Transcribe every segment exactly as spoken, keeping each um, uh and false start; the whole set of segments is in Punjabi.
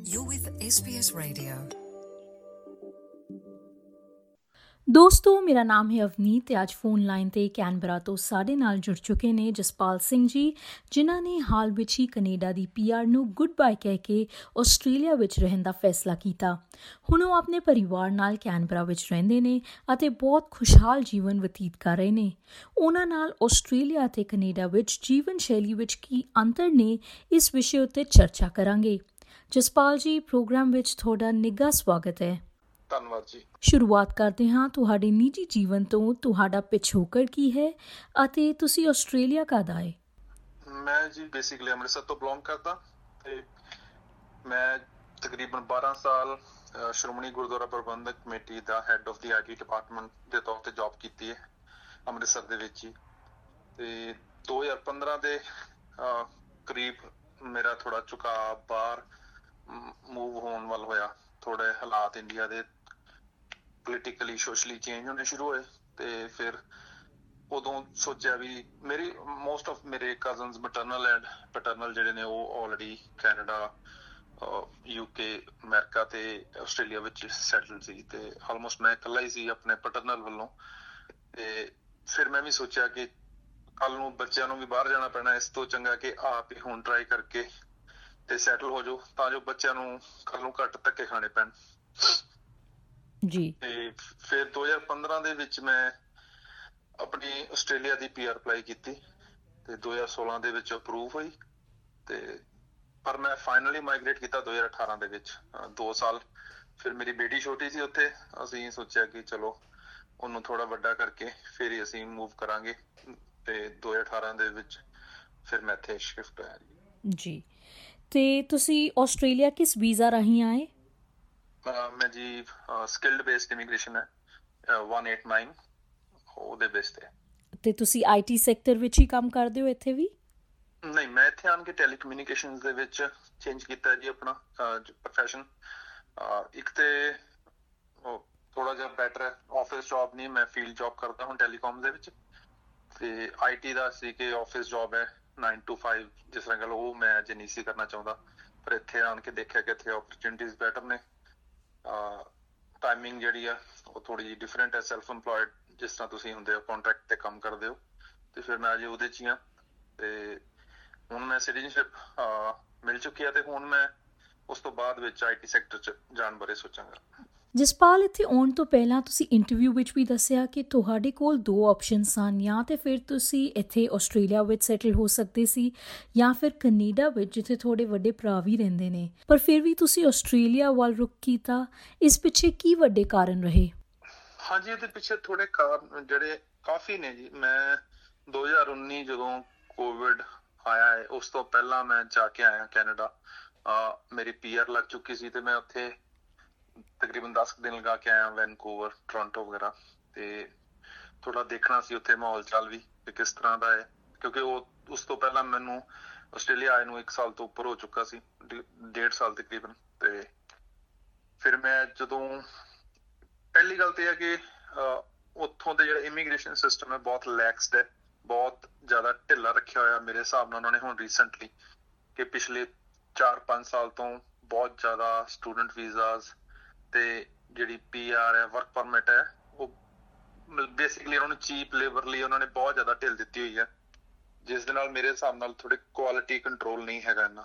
You're with S B S Radio. ਦੋਸਤੋ, ਮੇਰਾ ਨਾਮ ਹੈ ਅਵਨੀਤ ਤੇ ਅੱਜ ਫੋਨ ਲਾਈਨ ਤੇ ਕੈਨਬਰਾ ਤੋਂ ਸਾਡੇ ਨਾਲ ਜੁੜ ਚੁੱਕੇ ਨੇ ਜਸਪਾਲ ਸਿੰਘ ਜੀ, ਜਿਨ੍ਹਾਂ ਨੇ ਹਾਲ ਵਿੱਚ ਹੀ ਕੈਨੇਡਾ ਦੀ ਪੀ ਆਰ ਨੂੰ ਗੁੱਡ ਬਾਏ ਕਹਿ ਕੇ ਆਸਟ੍ਰੇਲੀਆ ਵਿੱਚ ਰਹਿਣ ਦਾ ਫੈਸਲਾ ਕੀਤਾ। ਹੁਣ ਉਹ ਆਪਣੇ ਪਰਿਵਾਰ ਨਾਲ ਕੈਨਬਰਾ ਵਿੱਚ ਰਹਿੰਦੇ ਨੇ ਅਤੇ ਬਹੁਤ ਖੁਸ਼ਹਾਲ ਜੀਵਨ ਬਤੀਤ ਕਰ ਰਹੇ ਨੇ। ਉਹਨਾਂ ਨਾਲ ਆਸਟ੍ਰੇਲੀਆ ਅਤੇ ਕੈਨੇਡਾ ਵਿੱਚ ਜੀਵਨ ਸ਼ੈਲੀ ਵਿੱਚ ਕੀ ਅੰਤਰ ਨੇ, ਇਸ ਵਿਸ਼ੇ ਉੱਤੇ ਚਰਚਾ ਕਰਾਂਗੇ। ਜਸਪਾਲ ਜੀ, ਪ੍ਰੋਗਰਾਮ ਵਿੱਚ ਤੁਹਾਡਾ ਨਿੱਘਾ ਸਵਾਗਤ ਹੈ। ਧੰਨਵਾਦ ਜੀ। ਸ਼ੁਰੂਆਤ ਕਰਦੇ ਹਾਂ ਤੁਹਾਡੇ ਨਿੱਜੀ ਜੀਵਨ ਤੋਂ। ਤੁਹਾਡਾ ਪਿਛੋਕੜ ਕੀ ਹੈ ਅਤੇ ਤੁਸੀਂ ਆਸਟ੍ਰੇਲੀਆ ਕਦ ਆਏ? ਮੈਂ ਜੀ ਬੇਸਿਕਲੀ ਅੰਮ੍ਰਿਤਸਰ ਤੋਂ ਬਿਲੋਂਗ ਕਰਦਾ ਤੇ ਮੈਂ ਤਕਰੀਬਨ ਬਾਰਾਂ ਸਾਲ ਸ਼੍ਰੋਮਣੀ ਗੁਰਦੁਆਰਾ ਪ੍ਰਬੰਧਕ ਕਮੇਟੀ ਦਾ head of the I T department ਦੇ ਤੌਰ ਤੇ ਜੌਬ ਕੀਤੀ ਹੈ ਅੰਮ੍ਰਿਤਸਰ ਦੇ ਵਿੱਚ ਹੀ। ਤੇ ਦੋ ਹਜ਼ਾਰ ਪੰਦਰਾਂ ਦੇ ਕਰੀਬ ਮੇਰਾ ਥੋੜਾ ਝੁਕਾਅ ਬਾਹਰ ਮੂਵ ਹੋਣ ਵੱਲ ਹੋਇਆ। ਥੋੜੇ ਹਾਲਾਤ ਇੰਡੀਆ ਦੇ ਪੋਲੀਟੀਕਲੀ ਸੋਸ਼ਲੀ ਚੇਂਜ ਹੋਣੇ ਸ਼ੁਰੂ ਹੋਏ ਤੇ ਫਿਰ ਉਦੋਂ ਸੋਚਿਆ ਵੀ ਮੇਰੀ ਮੋਸਟ ਆਫ ਮੇਰੇ ਕਜ਼ਨਸ ਮੈਟਰਨਲ ਐਂਡ ਪੈਟਰਨਲ ਜਿਹੜੇ ਨੇ ਉਹ ਆਲਰੇਡੀ ਕੈਨੇਡਾ, ਯੂਕੇ, ਅਮਰੀਕਾ ਤੇ ਆਸਟ੍ਰੇਲੀਆ ਵਿੱਚ ਸੈਟਲ ਸੀ ਤੇ ਆਲਮੋਸਟ ਮੈਂ ਇਕੱਲਾ ਹੀ ਸੀ ਆਪਣੇ ਪੈਟਰਨਲ ਵੱਲੋਂ। ਤੇ ਫਿਰ ਮੈਂ ਵੀ ਸੋਚਿਆ ਕਿ ਕੱਲ ਨੂੰ ਬੱਚਿਆਂ ਨੂੰ ਵੀ ਬਾਹਰ ਜਾਣਾ ਪੈਣਾ, ਇਸ ਤੋਂ ਚੰਗਾ ਕਿ ਆਪ ਹੀ ਹੁਣ ਟਰਾਈ ਕਰਕੇ ਤੇ ਸੈਟਲ ਹੋ ਜਾਓ ਤਾਂ ਜੋ ਬੱਚਿਆਂ ਨੂੰ ਕੱਲ ਨੂੰ ਘੱਟ ਧੱਕੇ ਖਾਣੇ ਪੈਣ ਜੀ। ਤੇ ਫਿਰ ਦੋ ਹਜ਼ਾਰ ਪੰਦਰਾਂ ਦੇ ਵਿੱਚ ਮੈਂ ਆਪਣੀ ਆਸਟ੍ਰੇਲੀਆ ਦੀ ਪੀ ਆਰ ਅਪਲਾਈ ਕੀਤੀ ਤੇ ਦੋ ਹਜ਼ਾਰ ਸੋਲਾਂ ਦੇ ਵਿੱਚ ਅਪਰੂਵ ਹੋਈ। ਤੇ ਪਰ ਮੈਂ ਫਾਈਨਲੀ ਮਾਈਗ੍ਰੇਟ ਕੀਤਾ ਦੋ ਹਜ਼ਾਰ ਅਠਾਰਾਂ ਦੇ ਵਿੱਚ, ਦੋ ਸਾਲ। ਫਿਰ ਮੇਰੀ ਬੇਟੀ ਛੋਟੀ ਸੀ ਉੱਥੇ, ਅਸੀਂ ਸੋਚਿਆ ਕਿ ਚਲੋ ਉਹਨੂੰ ਥੋੜਾ ਵੱਡਾ ਕਰਕੇ ਫਿਰ ਹੀ ਅਸੀਂ ਮੂਵ ਕਰਾਂਗੇ ਤੇ ਦੋ ਹਜ਼ਾਰ ਅਠਾਰਾਂ ਦੇ ਵਿੱਚ ਫਿਰ ਮੈਂ ਇੱਥੇ ਸ਼ਿਫਟ ਹੋਇਆ ਜੀ। ਤੇ ਤੁਸੀਂ ਆਸਟ੍ਰੇਲੀਆ ਕਿਸ ਵੀਜ਼ਾ ਰਾਹੀਂ ਆਏ? ਮੈਂ ਜੀ ਸਕਿਲਡ ਬੇਸਡ ਇਮੀਗ੍ਰੇਸ਼ਨ ਹੈ ਇੱਕ ਸੌ ਨੜਿਨਵੇਂ, ਉਹਦੇ ਬੇਸ ਤੇ। ਤੇ ਤੁਸੀਂ ਆਈ ਟੀ ਸੈਕਟਰ ਵਿੱਚ ਹੀ ਕੰਮ ਕਰਦੇ ਹੋ ਇੱਥੇ ਵੀ? ਨਹੀਂ, ਮੈਂ ਇੱਥੇ ਆਣ ਕੇ ਟੈਲੀਕਮਿਊਨੀਕੇਸ਼ਨਸ ਦੇ ਵਿੱਚ ਚੇਂਜ ਕੀਤਾ ਜੀ ਆਪਣਾ ਪ੍ਰੋਫੈਸ਼ਨ। ਇੱਕ ਤੇ ਥੋੜਾ ਜਿਹਾ ਬੈਟਰ ਹੈ, ਆਫਿਸ ਜੌਬ ਨਹੀਂ, ਮੈਂ ਫੀਲਡ ਜੌਬ ਕਰਦਾ ਹੁਣ ਟੈਲੀਕਾਮ ਦੇ ਵਿੱਚ। ਤੇ ਆਈ ਟੀ ਦਾ ਸੀ ਕਿ ਆਫਿਸ ਜੌਬ ਹੈ ਨਾਈਨ ਟੂ ਫਾਈਵ ਜਿਸ ਤਰ੍ਹਾਂ ਗੱਲ, ਉਹ ਮੈਂ ਅਜੇ ਨਹੀਂ ਸੀ ਕਰਨਾ ਚਾਹੁੰਦਾ। ਪਰ ਇੱਥੇ ਆਣ ਕੇ ਦੇਖਿਆ ਕਿ ਇੱਥੇ ਓਪਰਚੁਨਿਟੀਜ਼ ਬੈਟਰ ਨੇ। ਟਾਈਮਿੰਗ ਜਿਹੜੀ ਆ ਉਹ ਥੋੜੀ ਜਿਹੀ ਡਿਫਰੈਂਟ ਹੈ, ਸੈਲਫ ਇੰਪਲੋਇਡ ਜਿਸ ਤਰ੍ਹਾਂ ਤੁਸੀਂ ਹੁੰਦੇ ਹੋ, ਕੰਟਰੈਕਟ ਤੇ ਕੰਮ ਕਰਦੇ ਹੋ। ਤੇ ਫਿਰ ਮੈਂ ਅਜੇ ਉਹਦੇ 'ਚ ਹੀ ਹਾਂ ਤੇ ਹੁਣ ਮੈਂ ਸਿਟੀਜ਼ਨਸ਼ਿਪ ਮਿਲ ਚੁੱਕੀ ਆ ਤੇ ਹੁਣ ਮੈਂ ਉਸ ਤੋਂ ਬਾਅਦ ਵਿੱਚ ਆਈ ਟੀ ਸੈਕਟਰ 'ਚ ਜਾਣ ਬਾਰੇ ਸੋਚਾਂਗਾ। ਜਸਪਾਲ, ਇੱਥੇ ਆਉਣ ਤੋਂ ਪਹਿਲਾਂ ਤੁਸੀਂ ਇੰਟਰਵਿਊ ਵਿੱਚ ਵੀ ਦੱਸਿਆ ਕਿ ਤੁਹਾਡੇ ਕੋਲ ਦੋ ਆਪਸ਼ਨ ਸਨ, ਜਾਂ ਤੇ ਫਿਰ ਤੁਸੀਂ ਇੱਥੇ ਆਸਟ੍ਰੇਲੀਆ ਵਿੱਚ ਸੈਟਲ ਹੋ ਸਕਦੇ ਸੀ ਜਾਂ ਫਿਰ ਕੈਨੇਡਾ ਵਿੱਚ, ਜਿੱਥੇ ਤੁਹਾਡੇ ਵੱਡੇ ਭਰਾ ਵੀ ਰਹਿੰਦੇ ਨੇ, ਪਰ ਫਿਰ ਵੀ ਤੁਸੀਂ ਆਸਟ੍ਰੇਲੀਆ ਵੱਲ ਰੁਖ ਕੀਤਾ। ਇਸ ਪਿੱਛੇ ਕੀ ਵੱਡੇ ਕਾਰਨ ਰਹੇ? ਹਾਂਜੀ, ਇਹਦੇ ਪਿੱਛੇ ਥੋੜੇ ਕਾਰਨ ਜਿਹੜੇ ਕਾਫੀ ਨੇ ਜੀ। ਮੈਂ ਦੋ ਹਜ਼ਾਰ ਉੱਨੀ ਜਦੋਂ ਕੋਵਿਡ ਆਇਆ ਹੈ, ਉਸ ਤੋਂ ਪਹਿਲਾਂ ਮੈਂ ਜਾ ਕੇ ਆਇਆ ਕੈਨੇਡਾ। ਮੇਰੀ ਪੀ ਆਰ ਲੱਗ ਚੁੱਕੀ ਸੀ ਤੇ ਮੈਂ ਉੱਥੇ ਤਕਰੀਬਨ ਦਸ ਕੁ ਦਿਨ ਲਗਾ ਕੇ ਆਇਆ, ਵੈਨਕੂਵਰ, ਟੋਰਾਂਟੋ ਵਗੈਰਾ। ਤੇ ਥੋੜਾ ਦੇਖਣਾ ਸੀ ਉੱਥੇ ਮਾਹੌਲ ਚਾਲ ਵੀ ਕਿ ਕਿਸ ਤਰ੍ਹਾਂ ਦਾ ਹੈ, ਕਿਉਂਕਿ ਉਹ ਉਸ ਤੋਂ ਪਹਿਲਾਂ ਮੈਨੂੰ ਆਸਟ੍ਰੇਲੀਆ ਆਏ ਨੂੰ ਇੱਕ ਸਾਲ ਤੋਂ ਉੱਪਰ ਹੋ ਚੁੱਕਾ ਸੀ, ਡੇਢ ਸਾਲ ਤਕਰੀਬਨ। ਤੇ ਫਿਰ ਮੈਂ ਜਦੋਂ ਪਹਿਲੀ ਗੱਲ ਤੇ ਹੈ ਕਿ ਉੱਥੋਂ ਦੇ ਜਿਹੜਾ ਇਮੀਗ੍ਰੇਸ਼ਨ ਸਿਸਟਮ ਹੈ ਬਹੁਤ ਲੈਕਸਡ ਹੈ, ਬਹੁਤ ਜ਼ਿਆਦਾ ਢਿੱਲਾ ਰੱਖਿਆ ਹੋਇਆ ਮੇਰੇ ਹਿਸਾਬ ਨਾਲ ਉਹਨਾਂ ਨੇ ਹੁਣ ਰੀਸੈਂਟਲੀ, ਕਿ ਪਿਛਲੇ ਚਾਰ ਪੰਜ ਸਾਲ ਤੋਂ ਬਹੁਤ ਜ਼ਿਆਦਾ ਸਟੂਡੈਂਟ ਵੀਜ਼ਾਸ ਤੇ ਜਿਹੜੀ ਪੀ ਆਰ ਹੈ, ਵਰਕ ਪਰਮਿਟ ਹੈ, ਉਹ ਬੇਸਿਕਲੀ ਉਹਨਾਂ ਨੂੰ ਚੀਪ ਲੇਬਰ ਲਈ ਉਹਨਾਂ ਨੇ ਬਹੁਤ ਜ਼ਿਆਦਾ ਢਿੱਲ ਦਿੱਤੀ ਹੋਈ ਹੈ, ਜਿਸ ਦੇ ਨਾਲ ਮੇਰੇ ਹਿਸਾਬ ਨਾਲ ਥੋੜੀ ਕੁਆਲਿਟੀ ਕੰਟਰੋਲ ਨਹੀਂ ਹੈਗਾ ਇੰਨਾ।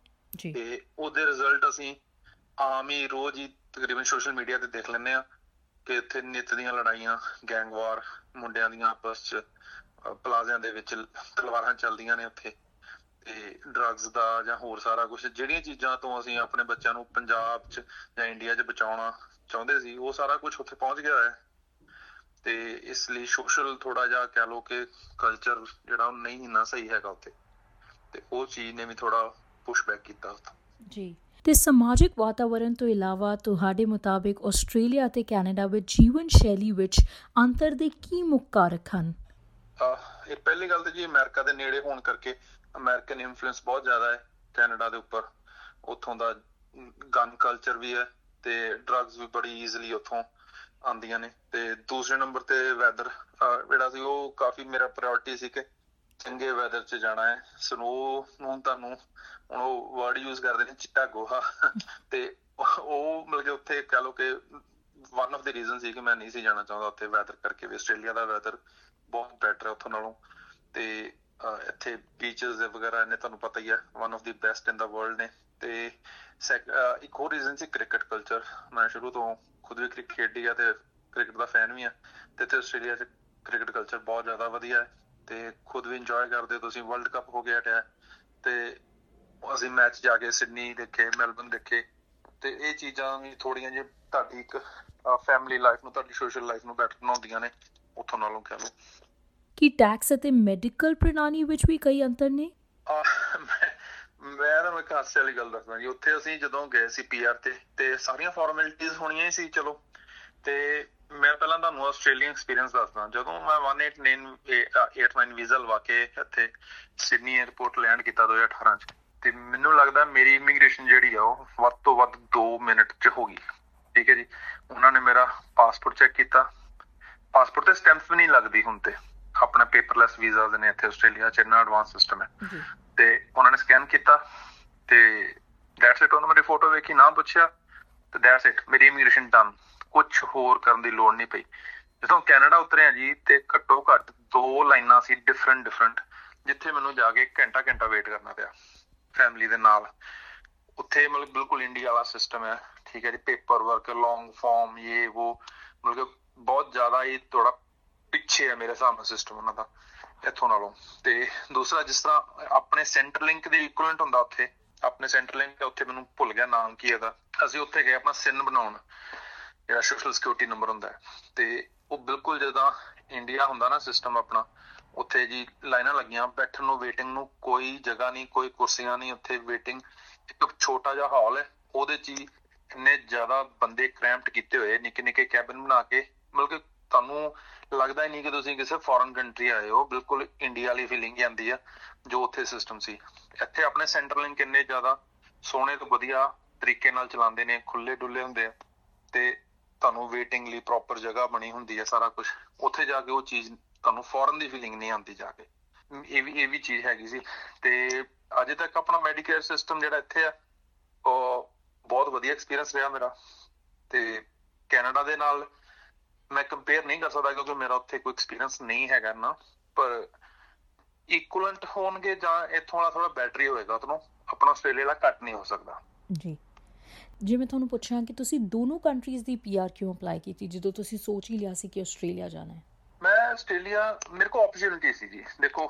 ਤੇ ਉਹਦੇ ਰਿਜ਼ਲਟ ਅਸੀਂ ਆਮ ਹੀ ਰੋਜ਼ ਹੀ ਤਕਰੀਬਨ ਸੋਸ਼ਲ ਮੀਡੀਆ ਤੇ ਦੇਖ ਲੈਂਦੇ ਹਾਂ ਕਿ ਇੱਥੇ ਨਿੱਤ ਦੀਆਂ ਲੜਾਈਆਂ, ਗੈਂਗਵਾਰ, ਮੁੰਡਿਆਂ ਦੀਆਂ ਆਪਸ 'ਚ, ਪਲਾਜ਼ਿਆਂ ਦੇ ਵਿੱਚ ਤਲਵਾਰਾਂ ਚੱਲਦੀਆਂ ਨੇ ਉੱਥੇ, ਤੇ ਡਰੱਗਸ ਦਾ ਜਾਂ ਹੋਰ ਸਾਰਾ ਕੁਛ, ਜਿਹੜੀਆਂ ਚੀਜ਼ਾਂ ਤੋਂ ਅਸੀਂ ਆਪਣੇ ਬੱਚਿਆਂ ਨੂੰ ਪੰਜਾਬ 'ਚ ਜਾਂ ਇੰਡੀਆ 'ਚ ਬਚਾਉਣਾ ਚਾਹੁੰਦੇ ਸੀ, ਉਹ ਸਾਰਾ ਕੁਛ ਉੱਥੇ ਪਹੁੰਚ ਗਿਆ ਹੈ। ਤੇ ਇਸ ਲਈ ਸੋਸ਼ਲ ਥੋੜਾ ਜਿਹਾ ਕਹਿ ਲਓ ਕਿ ਕਲਚਰ ਜਿਹੜਾ ਉਹ ਨਹੀਂ ਇੰਨਾ ਸਹੀ ਹੈਗਾ ਉੱਥੇ, ਤੇ ਉਹ ਚੀਜ਼ ਨੇ ਵੀ ਥੋੜਾ ਪੁਸ਼ ਬੈਕ ਕੀਤਾ ਉੱਥੋਂ ਜੀ। ਤੇ ਸਮਾਜਿਕ ਵਾਤਾਵਰਨ ਤੋਂ ਇਲਾਵਾ ਤੁਹਾਡੇ ਮੁਤਾਬਿਕ ਆਸਟ੍ਰੇਲੀਆ ਅਤੇ ਕੈਨੇਡਾ ਵਿੱਚ ਜੀਵਨ ਸ਼ੈਲੀ ਵਿੱਚ ਅੰਤਰ ਦੇ ਕੀ ਮੁੱਖ ਕਾਰਕ ਹਨ? ਇਹ ਪਹਿਲੀ ਗੱਲ ਤਾਂ ਜੀ ਅਮਰੀਕਾ ਦੇ ਨੇੜੇ ਹੋਣ ਕਰਕੇ ਅਮਰੀਕਨ ਇਨਫਲੂਐਂਸ ਬਹੁਤ ਜ਼ਿਆਦਾ ਹੈ ਕੈਨੇਡਾ ਦੇ ਉੱਪਰ। ਉੱਥੋਂ ਦਾ ਗਨ ਕਲਚਰ ਵੀ ਹੈ ਤੇ ਡਰੱਗਸ ਵੀ ਬੜੀ ਈਜ਼ੀਲੀ ਉੱਥੋਂ ਆਉਂਦੀਆਂ ਨੇ। ਤੇ ਦੂਸਰੇ ਨੰਬਰ ਤੇ ਵੈਦਰ ਜਿਹੜਾ ਸੀ ਉਹ ਕਾਫੀ ਮੇਰਾ ਪ੍ਰਾਇਓਰਟੀ ਸੀ ਕਿ ਚੰਗੇ ਵੈਦਰ 'ਚ ਜਾਣਾ ਹੈ। ਸਨੋ ਨੂੰ ਤੁਹਾਨੂੰ ਹੁਣ ਉਹ ਵਰਡ ਯੂਜ਼ ਕਰਦੇ ਨੇ ਚਿੱਟਾ ਗੋਹਾ ਤੇ ਉਹ ਮਤਲਬ ਕਿ ਉੱਥੇ ਕਹਿ ਲਓ ਕਿ ਵਨ ਆਫ ਦੀ ਰੀਜ਼ਨ ਸੀ ਕਿ ਮੈਂ ਨਹੀਂ ਸੀ ਜਾਣਾ ਚਾਹੁੰਦਾ ਉੱਥੇ ਵੈਦਰ ਕਰਕੇ ਵੀ। ਆਸਟ੍ਰੇਲੀਆ ਦਾ ਵੈਦਰ ਬਹੁਤ ਬੈਟਰ ਹੈ ਉੱਥੋਂ ਨਾਲੋਂ, ਤੇ ਇੱਥੇ ਬੀਚਸ ਵਗੈਰਾ ਨੇ ਤੁਹਾਨੂੰ ਪਤਾ ਹੀ ਹੈ one of the best in the world ਨੇ। ਤੇ ਸੈਕ ਇੱਕ ਹੋਰ ਰੀਜ਼ਨ ਸੀ ਕ੍ਰਿਕਟ ਕਲਚਰ। ਮੈਂ ਸ਼ੁਰੂ ਤੋਂ ਖੁਦ ਵੀ ਕ੍ਰਿਕਟ ਖੇਡੀ ਆ ਤੇ ਕ੍ਰਿਕਟ ਦਾ ਫੈਨ ਵੀ ਆ, ਤੇ ਇੱਥੇ ਆਸਟ੍ਰੇਲੀਆ 'ਚ ਕ੍ਰਿਕਟ ਕਲਚਰ ਬਹੁਤ ਜ਼ਿਆਦਾ ਵਧੀਆ ਹੈ ਤੇ ਖੁਦ ਵੀ ਇੰਜੋਏ ਕਰਦੇ। ਤੁਸੀਂ ਵਰਲਡ ਕੱਪ ਹੋ ਕੇ ਹਟਿਆ ਤੇ ਅਸੀਂ ਮੈਚ ਜਾ ਕੇ ਸਿਡਨੀ ਦੇਖੇ, ਮੈਲਬਨ ਦੇਖੇ, ਤੇ ਇਹ ਚੀਜ਼ਾਂ ਵੀ ਥੋੜ੍ਹੀਆਂ ਜਿਹੀਆਂ ਤੁਹਾਡੀ ਇੱਕ ਫੈਮਿਲੀ ਲਾਈਫ ਨੂੰ, ਤੁਹਾਡੀ ਸੋਸ਼ਲ ਲਾਈਫ ਨੂੰ ਬੈਟਰ ਬਣਾਉਂਦੀਆਂ ਨੇ ਉੱਥੋਂ ਨਾਲੋਂ ਕਹਿ ਲਓ। ਕੀ ਟੈਕਸ ਅਤੇ ਮੈਡੀਕਲ ਪ੍ਰਣਾਲੀ ਵਿੱਚ ਵੀ ਕਈ ਅੰਤਰ ਨੇ? ਮੈਂ ਤੁਹਾਨੂੰ ਇੱਕ ਹਾਸੇ ਵਾਲੀ ਗੱਲ ਦੱਸਦਾ ਜੀ। ਉੱਥੇ ਅਸੀਂ ਜਦੋਂ ਗਏ ਸੀ ਪੀ ਆਰ ਤੇ ਤੇ ਸਾਰੀਆਂ ਫਾਰਮੈਲਿਟੀਜ਼ ਹੋਣੀਆਂ ਹੀ ਸੀ ਚਲੋ। ਤੇ ਮੈਂ ਪਹਿਲਾਂ ਤੁਹਾਨੂੰ ਆਸਟ੍ਰੇਲੀਅਨ ਐਕਸਪੀਰੀਅੰਸ ਦੱਸਦਾ। ਜਦੋਂ ਮੈਂ one eight nine eight nine visa ਲਵਾ ਕੇ ਇੱਥੇ ਸਿਡਨੀ ਏਅਰਪੋਰਟ ਲੈਂਡ ਕੀਤਾ ਦੋ ਹਜ਼ਾਰ ਅਠਾਰਾਂ 'ਚ, ਤੇ ਮੈਨੂੰ ਲੱਗਦਾ ਮੇਰੀ ਇਮੀਗ੍ਰੇਸ਼ਨ ਜਿਹੜੀ ਆ ਉਹ ਵੱਧ ਤੋਂ ਵੱਧ ਦੋ ਮਿੰਟ 'ਚ ਹੋ ਗਈ। ਠੀਕ ਹੈ ਜੀ। ਉਹਨਾਂ ਨੇ ਮੇਰਾ ਪਾਸਪੋਰਟ ਚੈੱਕ ਕੀਤਾ। ਪਾਸਪੋਰਟ ਤੇ ਸਟੈਂਪ ਵੀ ਨਹੀਂ ਲੱਗਦੀ ਹੁਣ ਤੇ, ਆਪਣਾ ਪੇਪਰਲੈਸ ਵੀਜ਼ਾਸ ਨੇ ਇੱਥੇ ਆਸਟ੍ਰੇਲੀਆ 'ਚ, ਇੰਨਾ ਐਡਵਾਂਸ ਸਿਸਟਮ ਹੈ। ਤੇ ਉਹਨਾਂ ਨੇ ਸਕੈਨ ਕੀਤਾ ਤੇ ਦੈਟਸ ਇਟ। ਉਹਨਾਂ ਮੇਰੀ ਫੋਟੋ ਵੇਖੀ, ਨਾਮ ਪੁੱਛਿਆ ਤੇ ਦੈਟਸ ਇਟ, ਮੇਰੀ ਇਮੀਗ੍ਰੇਸ਼ਨ ਡਨ। ਕੁਛ ਹੋਰ ਕਰਨ ਦੀ ਲੋੜ ਨਹੀਂ ਪਈ। ਜਦੋਂ ਕੈਨੇਡਾ ਉਤਰਿਆ ਜੀ ਤੇ ਘੱਟੋ ਘੱਟ ਦੋ ਲਾਈਨਾਂ ਸੀ ਡਿਫਰੈਂਟ ਡਿਫਰੈਂਟ, ਜਿੱਥੇ ਮੈਨੂੰ ਜਾ ਕੇ ਘੰਟਾ ਘੰਟਾ ਵੇਟ ਕਰਨਾ ਪਿਆ ਫੈਮਿਲੀ ਦੇ ਨਾਲ। ਉੱਥੇ ਮਤਲਬ ਬਿਲਕੁਲ ਇੰਡੀਆ ਵਾਲਾ ਸਿਸਟਮ ਹੈ। ਠੀਕ ਹੈ ਜੀ। ਪੇਪਰ ਵਰਕ, ਲੌਂਗ ਫਾਰਮ, ਯੇ ਵੋ, ਮਤਲਬ ਕਿ ਬਹੁਤ ਜ਼ਿਆਦਾ ਇਹ ਥੋੜਾ ਪਿੱਛੇ ਹੈ ਮੇਰੇ ਹਿਸਾਬ ਨਾਲ ਸਿਸਟਮ ਉਹਨਾਂ ਦਾ ਇੱਥੋਂ ਨਾਲੋਂ। ਤੇ ਦੂਸਰਾ, ਜਿਸ ਤਰ੍ਹਾਂ ਆਪਣੇ ਸੈਂਟਰ ਲਿੰਕ ਦੇ ਇਕੁਇਵਲੈਂਟ ਹੁੰਦਾ ਉੱਥੇ, ਆਪਣੇ ਸੈਂਟਰ ਲਿੰਕ ਉੱਥੇ ਮੈਨੂੰ ਭੁੱਲ ਗਿਆ ਨਾਮ ਕੀ ਇਹਦਾ। ਅਸੀਂ ਉੱਥੇ ਗਏ ਆਪਣਾ ਸਿਨ ਬਣਾਉਣ, ਜਿਹੜਾ ਸੋਸ਼ਲ ਸਿਕਿਉਰਿਟੀ ਨੰਬਰ ਹੁੰਦਾ ਹੈ, ਤੇ ਉਹ ਬਿਲਕੁਲ ਜਿੱਦਾਂ ਇੰਡੀਆ ਹੁੰਦਾ ਨਾ ਸਿਸਟਮ ਆਪਣਾ, ਉੱਥੇ ਜੀ ਲਾਈਨਾਂ ਲੱਗੀਆਂ ਬੈਠਣ ਨੂੰ, ਵੇਟਿੰਗ ਨੂੰ, ਕੋਈ ਜਗ੍ਹਾ ਨਹੀਂ, ਕੋਈ ਕੁਰਸੀਆਂ ਨਹੀਂ ਉੱਥੇ। ਵੇਟਿੰਗ, ਇੱਕ ਛੋਟਾ ਜਿਹਾ ਹਾਲ ਹੈ, ਉਹਦੇ 'ਚ ਹੀ ਇੰਨੇ ਜ਼ਿਆਦਾ ਬੰਦੇ ਕ੍ਰੈਂਪਡ ਕੀਤੇ ਹੋਏ, ਨਿੱਕੇ ਨਿੱਕੇ ਕੈਬਿਨ ਬਣਾ ਕੇ, ਮਤਲਬ ਕਿ ਤੁਹਾਨੂੰ ਲੱਗਦਾ ਹੀ ਨਹੀਂ ਕਿ ਤੁਸੀਂ ਕਿਸੇ ਫੋਰਨ ਕੰਟਰੀ ਆਏ ਹੋ। ਬਿਲਕੁਲ ਇੰਡੀਆ ਵਾਲੀ ਫੀਲਿੰਗ ਆਉਂਦੀ ਆ ਜੋ ਉੱਥੇ ਸਿਸਟਮ ਸੀ। ਇੱਥੇ ਆਪਣੇ ਸੈਂਟਰ ਲਿੰਕ ਇੰਨੇ ਜ਼ਿਆਦਾ ਸੋਹਣੇ ਤੋਂ ਵਧੀਆ ਤਰੀਕੇ ਨਾਲ ਚਲਾਉਂਦੇ ਨੇ, ਖੁੱਲੇ ਡੁੱਲੇ ਹੁੰਦੇ ਆ, ਤੇ ਤੁਹਾਨੂੰ ਵੇਟਿੰਗ ਲਈ ਪ੍ਰੋਪਰ ਜਗ੍ਹਾ ਬਣੀ ਹੁੰਦੀ ਹੈ, ਸਾਰਾ ਕੁਛ। ਉੱਥੇ ਜਾ ਕੇ ਉਹ ਚੀਜ਼ ਤੁਹਾਨੂੰ ਫੋਰਨ ਦੀ ਫੀਲਿੰਗ ਨਹੀਂ ਆਉਂਦੀ ਜਾ ਕੇ। ਇਹ ਵੀ ਇਹ ਵੀ ਚੀਜ਼ ਹੈਗੀ ਸੀ। ਤੇ ਅਜੇ ਤੱਕ ਆਪਣਾ ਮੈਡੀਕੇਅਰ ਸਿਸਟਮ ਜਿਹੜਾ ਇੱਥੇ ਆ ਉਹ ਬਹੁਤ ਵਧੀਆ ਐਕਸਪੀਰੀਅੰਸ ਰਿਹਾ ਮੇਰਾ। ਤੇ ਕੈਨੇਡਾ ਦੇ ਨਾਲ ਮੈਂ ਕੰਪੇਅਰ ਨਹੀਂ ਕਰ ਸਕਦਾ ਕਿਉਂਕਿ ਮੇਰਾ ਉੱਥੇ ਕੋਈ ਐਕਸਪੀਰੀਅੰਸ ਨਹੀਂ ਹੈਗਾ ਨਾ, ਪਰ ਇਕੁਅਲੈਂਟ ਹੋਣਗੇ ਜਾਂ ਇੱਥੋਂ ਵਾਲਾ ਥੋੜਾ ਬੈਟਰ ਹੀ ਹੋਏਗਾ। ਤੁਹਾਨੂੰ ਆਪਣਾ ਆਸਟ੍ਰੇਲੀਆ ਦਾ ਘੱਟ ਨਹੀਂ ਹੋ ਸਕਦਾ ਜੀ। ਜੇ ਮੈਂ ਤੁਹਾਨੂੰ ਪੁੱਛਾਂ ਕਿ ਤੁਸੀਂ ਦੋਨੋਂ ਕੰਟਰੀਜ਼ ਦੀ ਪੀ ਆਰ ਕਿਉਂ ਅਪਲਾਈ ਕੀਤੀ ਜਦੋਂ ਤੁਸੀਂ ਸੋਚ ਹੀ ਲਿਆ ਸੀ ਕਿ ਆਸਟ੍ਰੇਲੀਆ ਜਾਣਾ ਹੈ? ਮੈਂ ਆਸਟ੍ਰੇਲੀਆ, ਮੇਰੇ ਕੋਲ ਓਪਰਚੁਨਿਟੀ ਸੀ ਜੀ। ਦੇਖੋ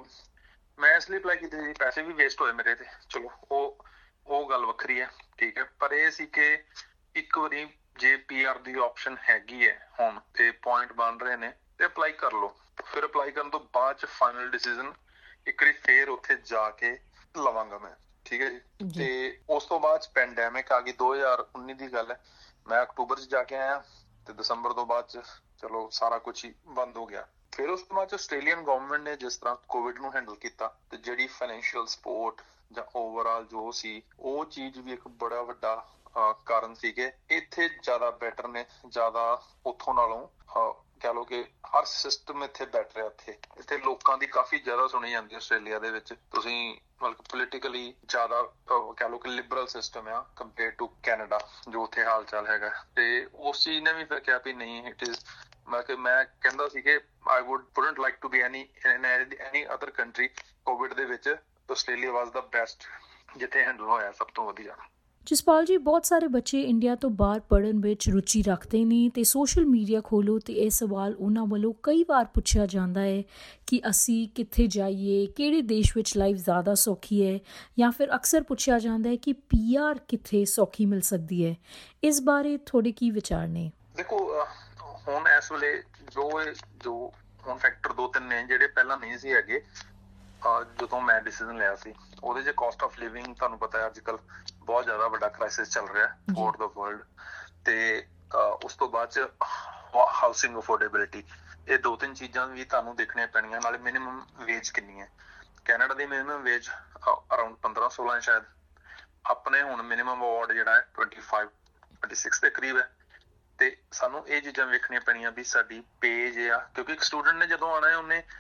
ਮੈਂ ਇਸ ਲਈ ਅਪਲਾਈ ਕੀਤੀ ਸੀ, ਪੈਸੇ ਵੀ ਵੇਸਟ ਹੋਏ ਮੇਰੇ ਤੇ, ਚਲੋ ਉਹ ਉਹ ਗੱਲ ਵੱਖਰੀ ਹੈ। ਠੀਕ ਹੈ। ਪਰ ਇਹ ਸੀ ਕਿ ਇੱਕ ਵਾਰੀ ਜੇ ਪੀ ਆਰ ਦੀ ਆਪਸ਼ਨ ਹੈਗੀ ਹੈ ਹੁਣ ਤੇ ਪੁਆਇੰਟ ਬਣ ਰਹੇ ਨੇ ਤੇ ਅਪਲਾਈ ਕਰ ਲਓ। ਫਿਰ ਅਪਲਾਈ ਕਰਨ ਤੋਂ ਬਾਅਦ ਚ ਫਾਈਨਲ ਡਿਸੀਜ਼ਨ ਇੱਕ ਵਾਰੀ ਫੇਰ ਉੱਥੇ ਜਾ ਕੇ ਲਵਾਂਗਾ ਮੈਂ। ਠੀਕ ਹੈ ਜੀ। ਤੇ ਉਸ ਤੋਂ ਬਾਅਦ ਪੈਂਡੈਮਿਕ ਆ ਗਈ, ਦੋ ਹਜ਼ਾਰ ਉੱਨੀ ਦੀ ਗੱਲ ਹੈ। ਮੈਂ ਅਕਤੂਬਰ ਚ ਜਾ ਕੇ ਆਇਆ ਤੇ ਦਸੰਬਰ ਤੋਂ ਬਾਅਦ ਚ ਚਲੋ ਸਾਰਾ ਕੁਛ ਹੀ ਬੰਦ ਹੋ ਗਿਆ। ਫਿਰ ਉਸ ਤੋਂ ਬਾਅਦ ਚ ਆਸਟ੍ਰੇਲੀਅਨ ਗਵਰਨਮੈਂਟ ਨੇ ਜਿਸ ਤਰ੍ਹਾਂ ਕੋਵਿਡ ਨੂੰ ਹੈਂਡਲ ਕੀਤਾ ਤੇ ਜਿਹੜੀ ਫਾਈਨੈਂਸ਼ੀਅਲ ਸਪੋਰਟ ਜਾਂ ਓਵਰਆਲ ਜੋ ਸੀ, ਉਹ ਚੀਜ਼ ਵੀ ਇੱਕ ਬੜਾ ਵੱਡਾ ਕਾਰਨ ਸੀਗੇ। ਇੱਥੇ ਜ਼ਿਆਦਾ ਬੈਟਰ ਨੇ, ਜ਼ਿਆਦਾ ਉੱਥੋਂ ਨਾਲੋਂ ਕਹਿ ਲਓ ਕਿ ਹਰ ਸਿਸਟਮ ਇੱਥੇ ਬੈਟਰ ਹੈ। ਇੱਥੇ ਇੱਥੇ ਲੋਕਾਂ ਦੀ ਕਾਫੀ ਜ਼ਿਆਦਾ ਸੁਣੀ ਜਾਂਦੀ ਹੈ ਆਸਟ੍ਰੇਲੀਆ ਦੇ ਵਿੱਚ। ਤੁਸੀਂ ਮਤਲਬ ਪੋਲੀਟੀਕਲੀ ਜ਼ਿਆਦਾ ਕਹਿ ਲਓ ਕਿ ਲਿਬਰਲ ਸਿਸਟਮ ਆ ਕੰਪੇਅਰ ਟੂ ਕੈਨੇਡਾ, ਜੋ ਉੱਥੇ ਹਾਲ ਚਾਲ ਹੈਗਾ। ਤੇ ਉਸ ਚੀਜ਼ ਨੇ ਵੀ ਫਿਰ ਕਿਹਾ ਵੀ ਨਹੀਂ, ਇਟ ਇਜ਼ ਮੈਂ ਕਿ ਮੈਂ ਕਹਿੰਦਾ ਸੀ ਕਿ I would wouldn't like to be any any other country. Covid ਦੇ ਵਿੱਚ ਆਸਟ੍ਰੇਲੀਆ ਵਾਜ਼ ਦਾ ਬੈਸਟ, ਜਿੱਥੇ ਹੈਂਡਲ ਹੋਇਆ ਸਭ ਤੋਂ ਵਧੀਆ। ਜਸਪਾਲ ਜੀ, ਬਹੁਤ ਸਾਰੇ ਬੱਚੇ ਇੰਡੀਆ ਤੋਂ ਬਾਹਰ ਪੜ੍ਹਨ ਵਿੱਚ ਰੁਚੀ ਰੱਖਦੇ ਨੇ ਅਤੇ ਸੋਸ਼ਲ ਮੀਡੀਆ ਖੋਲ੍ਹੋ ਅਤੇ ਇਹ ਸਵਾਲ ਉਹਨਾਂ ਵੱਲੋਂ ਕਈ ਵਾਰ ਪੁੱਛਿਆ ਜਾਂਦਾ ਹੈ ਕਿ ਅਸੀਂ ਕਿੱਥੇ ਜਾਈਏ, ਕਿਹੜੇ ਦੇਸ਼ ਵਿੱਚ ਲਾਈਫ ਜ਼ਿਆਦਾ ਸੌਖੀ ਹੈ, ਜਾਂ ਫਿਰ ਅਕਸਰ ਪੁੱਛਿਆ ਜਾਂਦਾ ਹੈ ਕਿ ਪੀ ਆਰ ਕਿੱਥੇ ਸੌਖੀ ਮਿਲ ਸਕਦੀ ਹੈ। ਇਸ ਬਾਰੇ ਤੁਹਾਡੇ ਕੀ ਵਿਚਾਰ ਨੇ? ਦੇਖੋ ਹੁਣ ਇਸ ਵੇਲੇ ਜੋ ਜੋ ਹੁਣ ਫੈਕਟਰ ਦੋ ਤਿੰਨ ਨੇ ਜਿਹੜੇ ਪਹਿਲਾਂ ਨਹੀਂ ਸੀ ਹੈਗੇ ਜਦੋਂ ਮੈਂ ਡਿਸੀਜ਼ਨ ਲਿਆ ਸੀ। ਉਹਦੇ 'ਚ ਕਾਸਟ ਆਫ ਲਿਵਿੰਗ ਤੁਹਾਨੂੰ ਪਤਾ ਹੈ ਅੱਜ ਕੱਲ੍ਹ ਬਹੁਤ ਜ਼ਿਆਦਾ ਵੱਡਾ ਕ੍ਰਾਈਸਿਸ ਚੱਲ ਰਿਹਾ ਥਰੂਆਊਟ ਦਾ ਵਰਲਡ। ਤੇ ਉਸ ਤੋਂ ਬਾਅਦ 'ਚ ਹਾਊਸਿੰਗ ਅਫੋਰਡੇਬਿਲਿਟੀ, ਇਹ ਦੋ ਤਿੰਨ ਚੀਜ਼ਾਂ ਵੀ ਤੁਹਾਨੂੰ ਦੇਖਣੀਆਂ ਪੈਣੀਆਂ। ਨਾਲੇ ਮਿਨੀਮਮ ਵੇਜ ਕਿੰਨੀ ਹੈ। ਕੈਨੇਡਾ ਦੀ ਮਿਨੀਮਮ ਵੇਜ ਅਰਾਊਂਡ ਪੰਦਰਾਂ ਸੋਲਾਂ ਸ਼ਾਇਦ। ਆਪਣੇ ਹੁਣ ਮਿਨੀਮਮ ਅਵਾਰਡ ਜਿਹੜਾ ਹੈ ਟਵੈਂਟੀ ਫਾਈਵ ਟਵੈਂਟੀ ਸਿਕਸ ਦੇ ਕਰੀਬ ਹੈ। ਤੇ ਸਾਨੂੰ ਇਹ ਚੀਜ਼ਾਂ ਵੇਖਣੀਆਂ ਪੈਣੀਆਂ ਵੀ ਸਾਡੀ ਪੇ ਜੇ ਆ, ਕਿਉਂਕਿ ਇੱਕ ਸਟੂਡੈਂਟ ਨੇ ਜਦੋਂ ਆਉਣਾ ਹੈ ਉਹਨੇ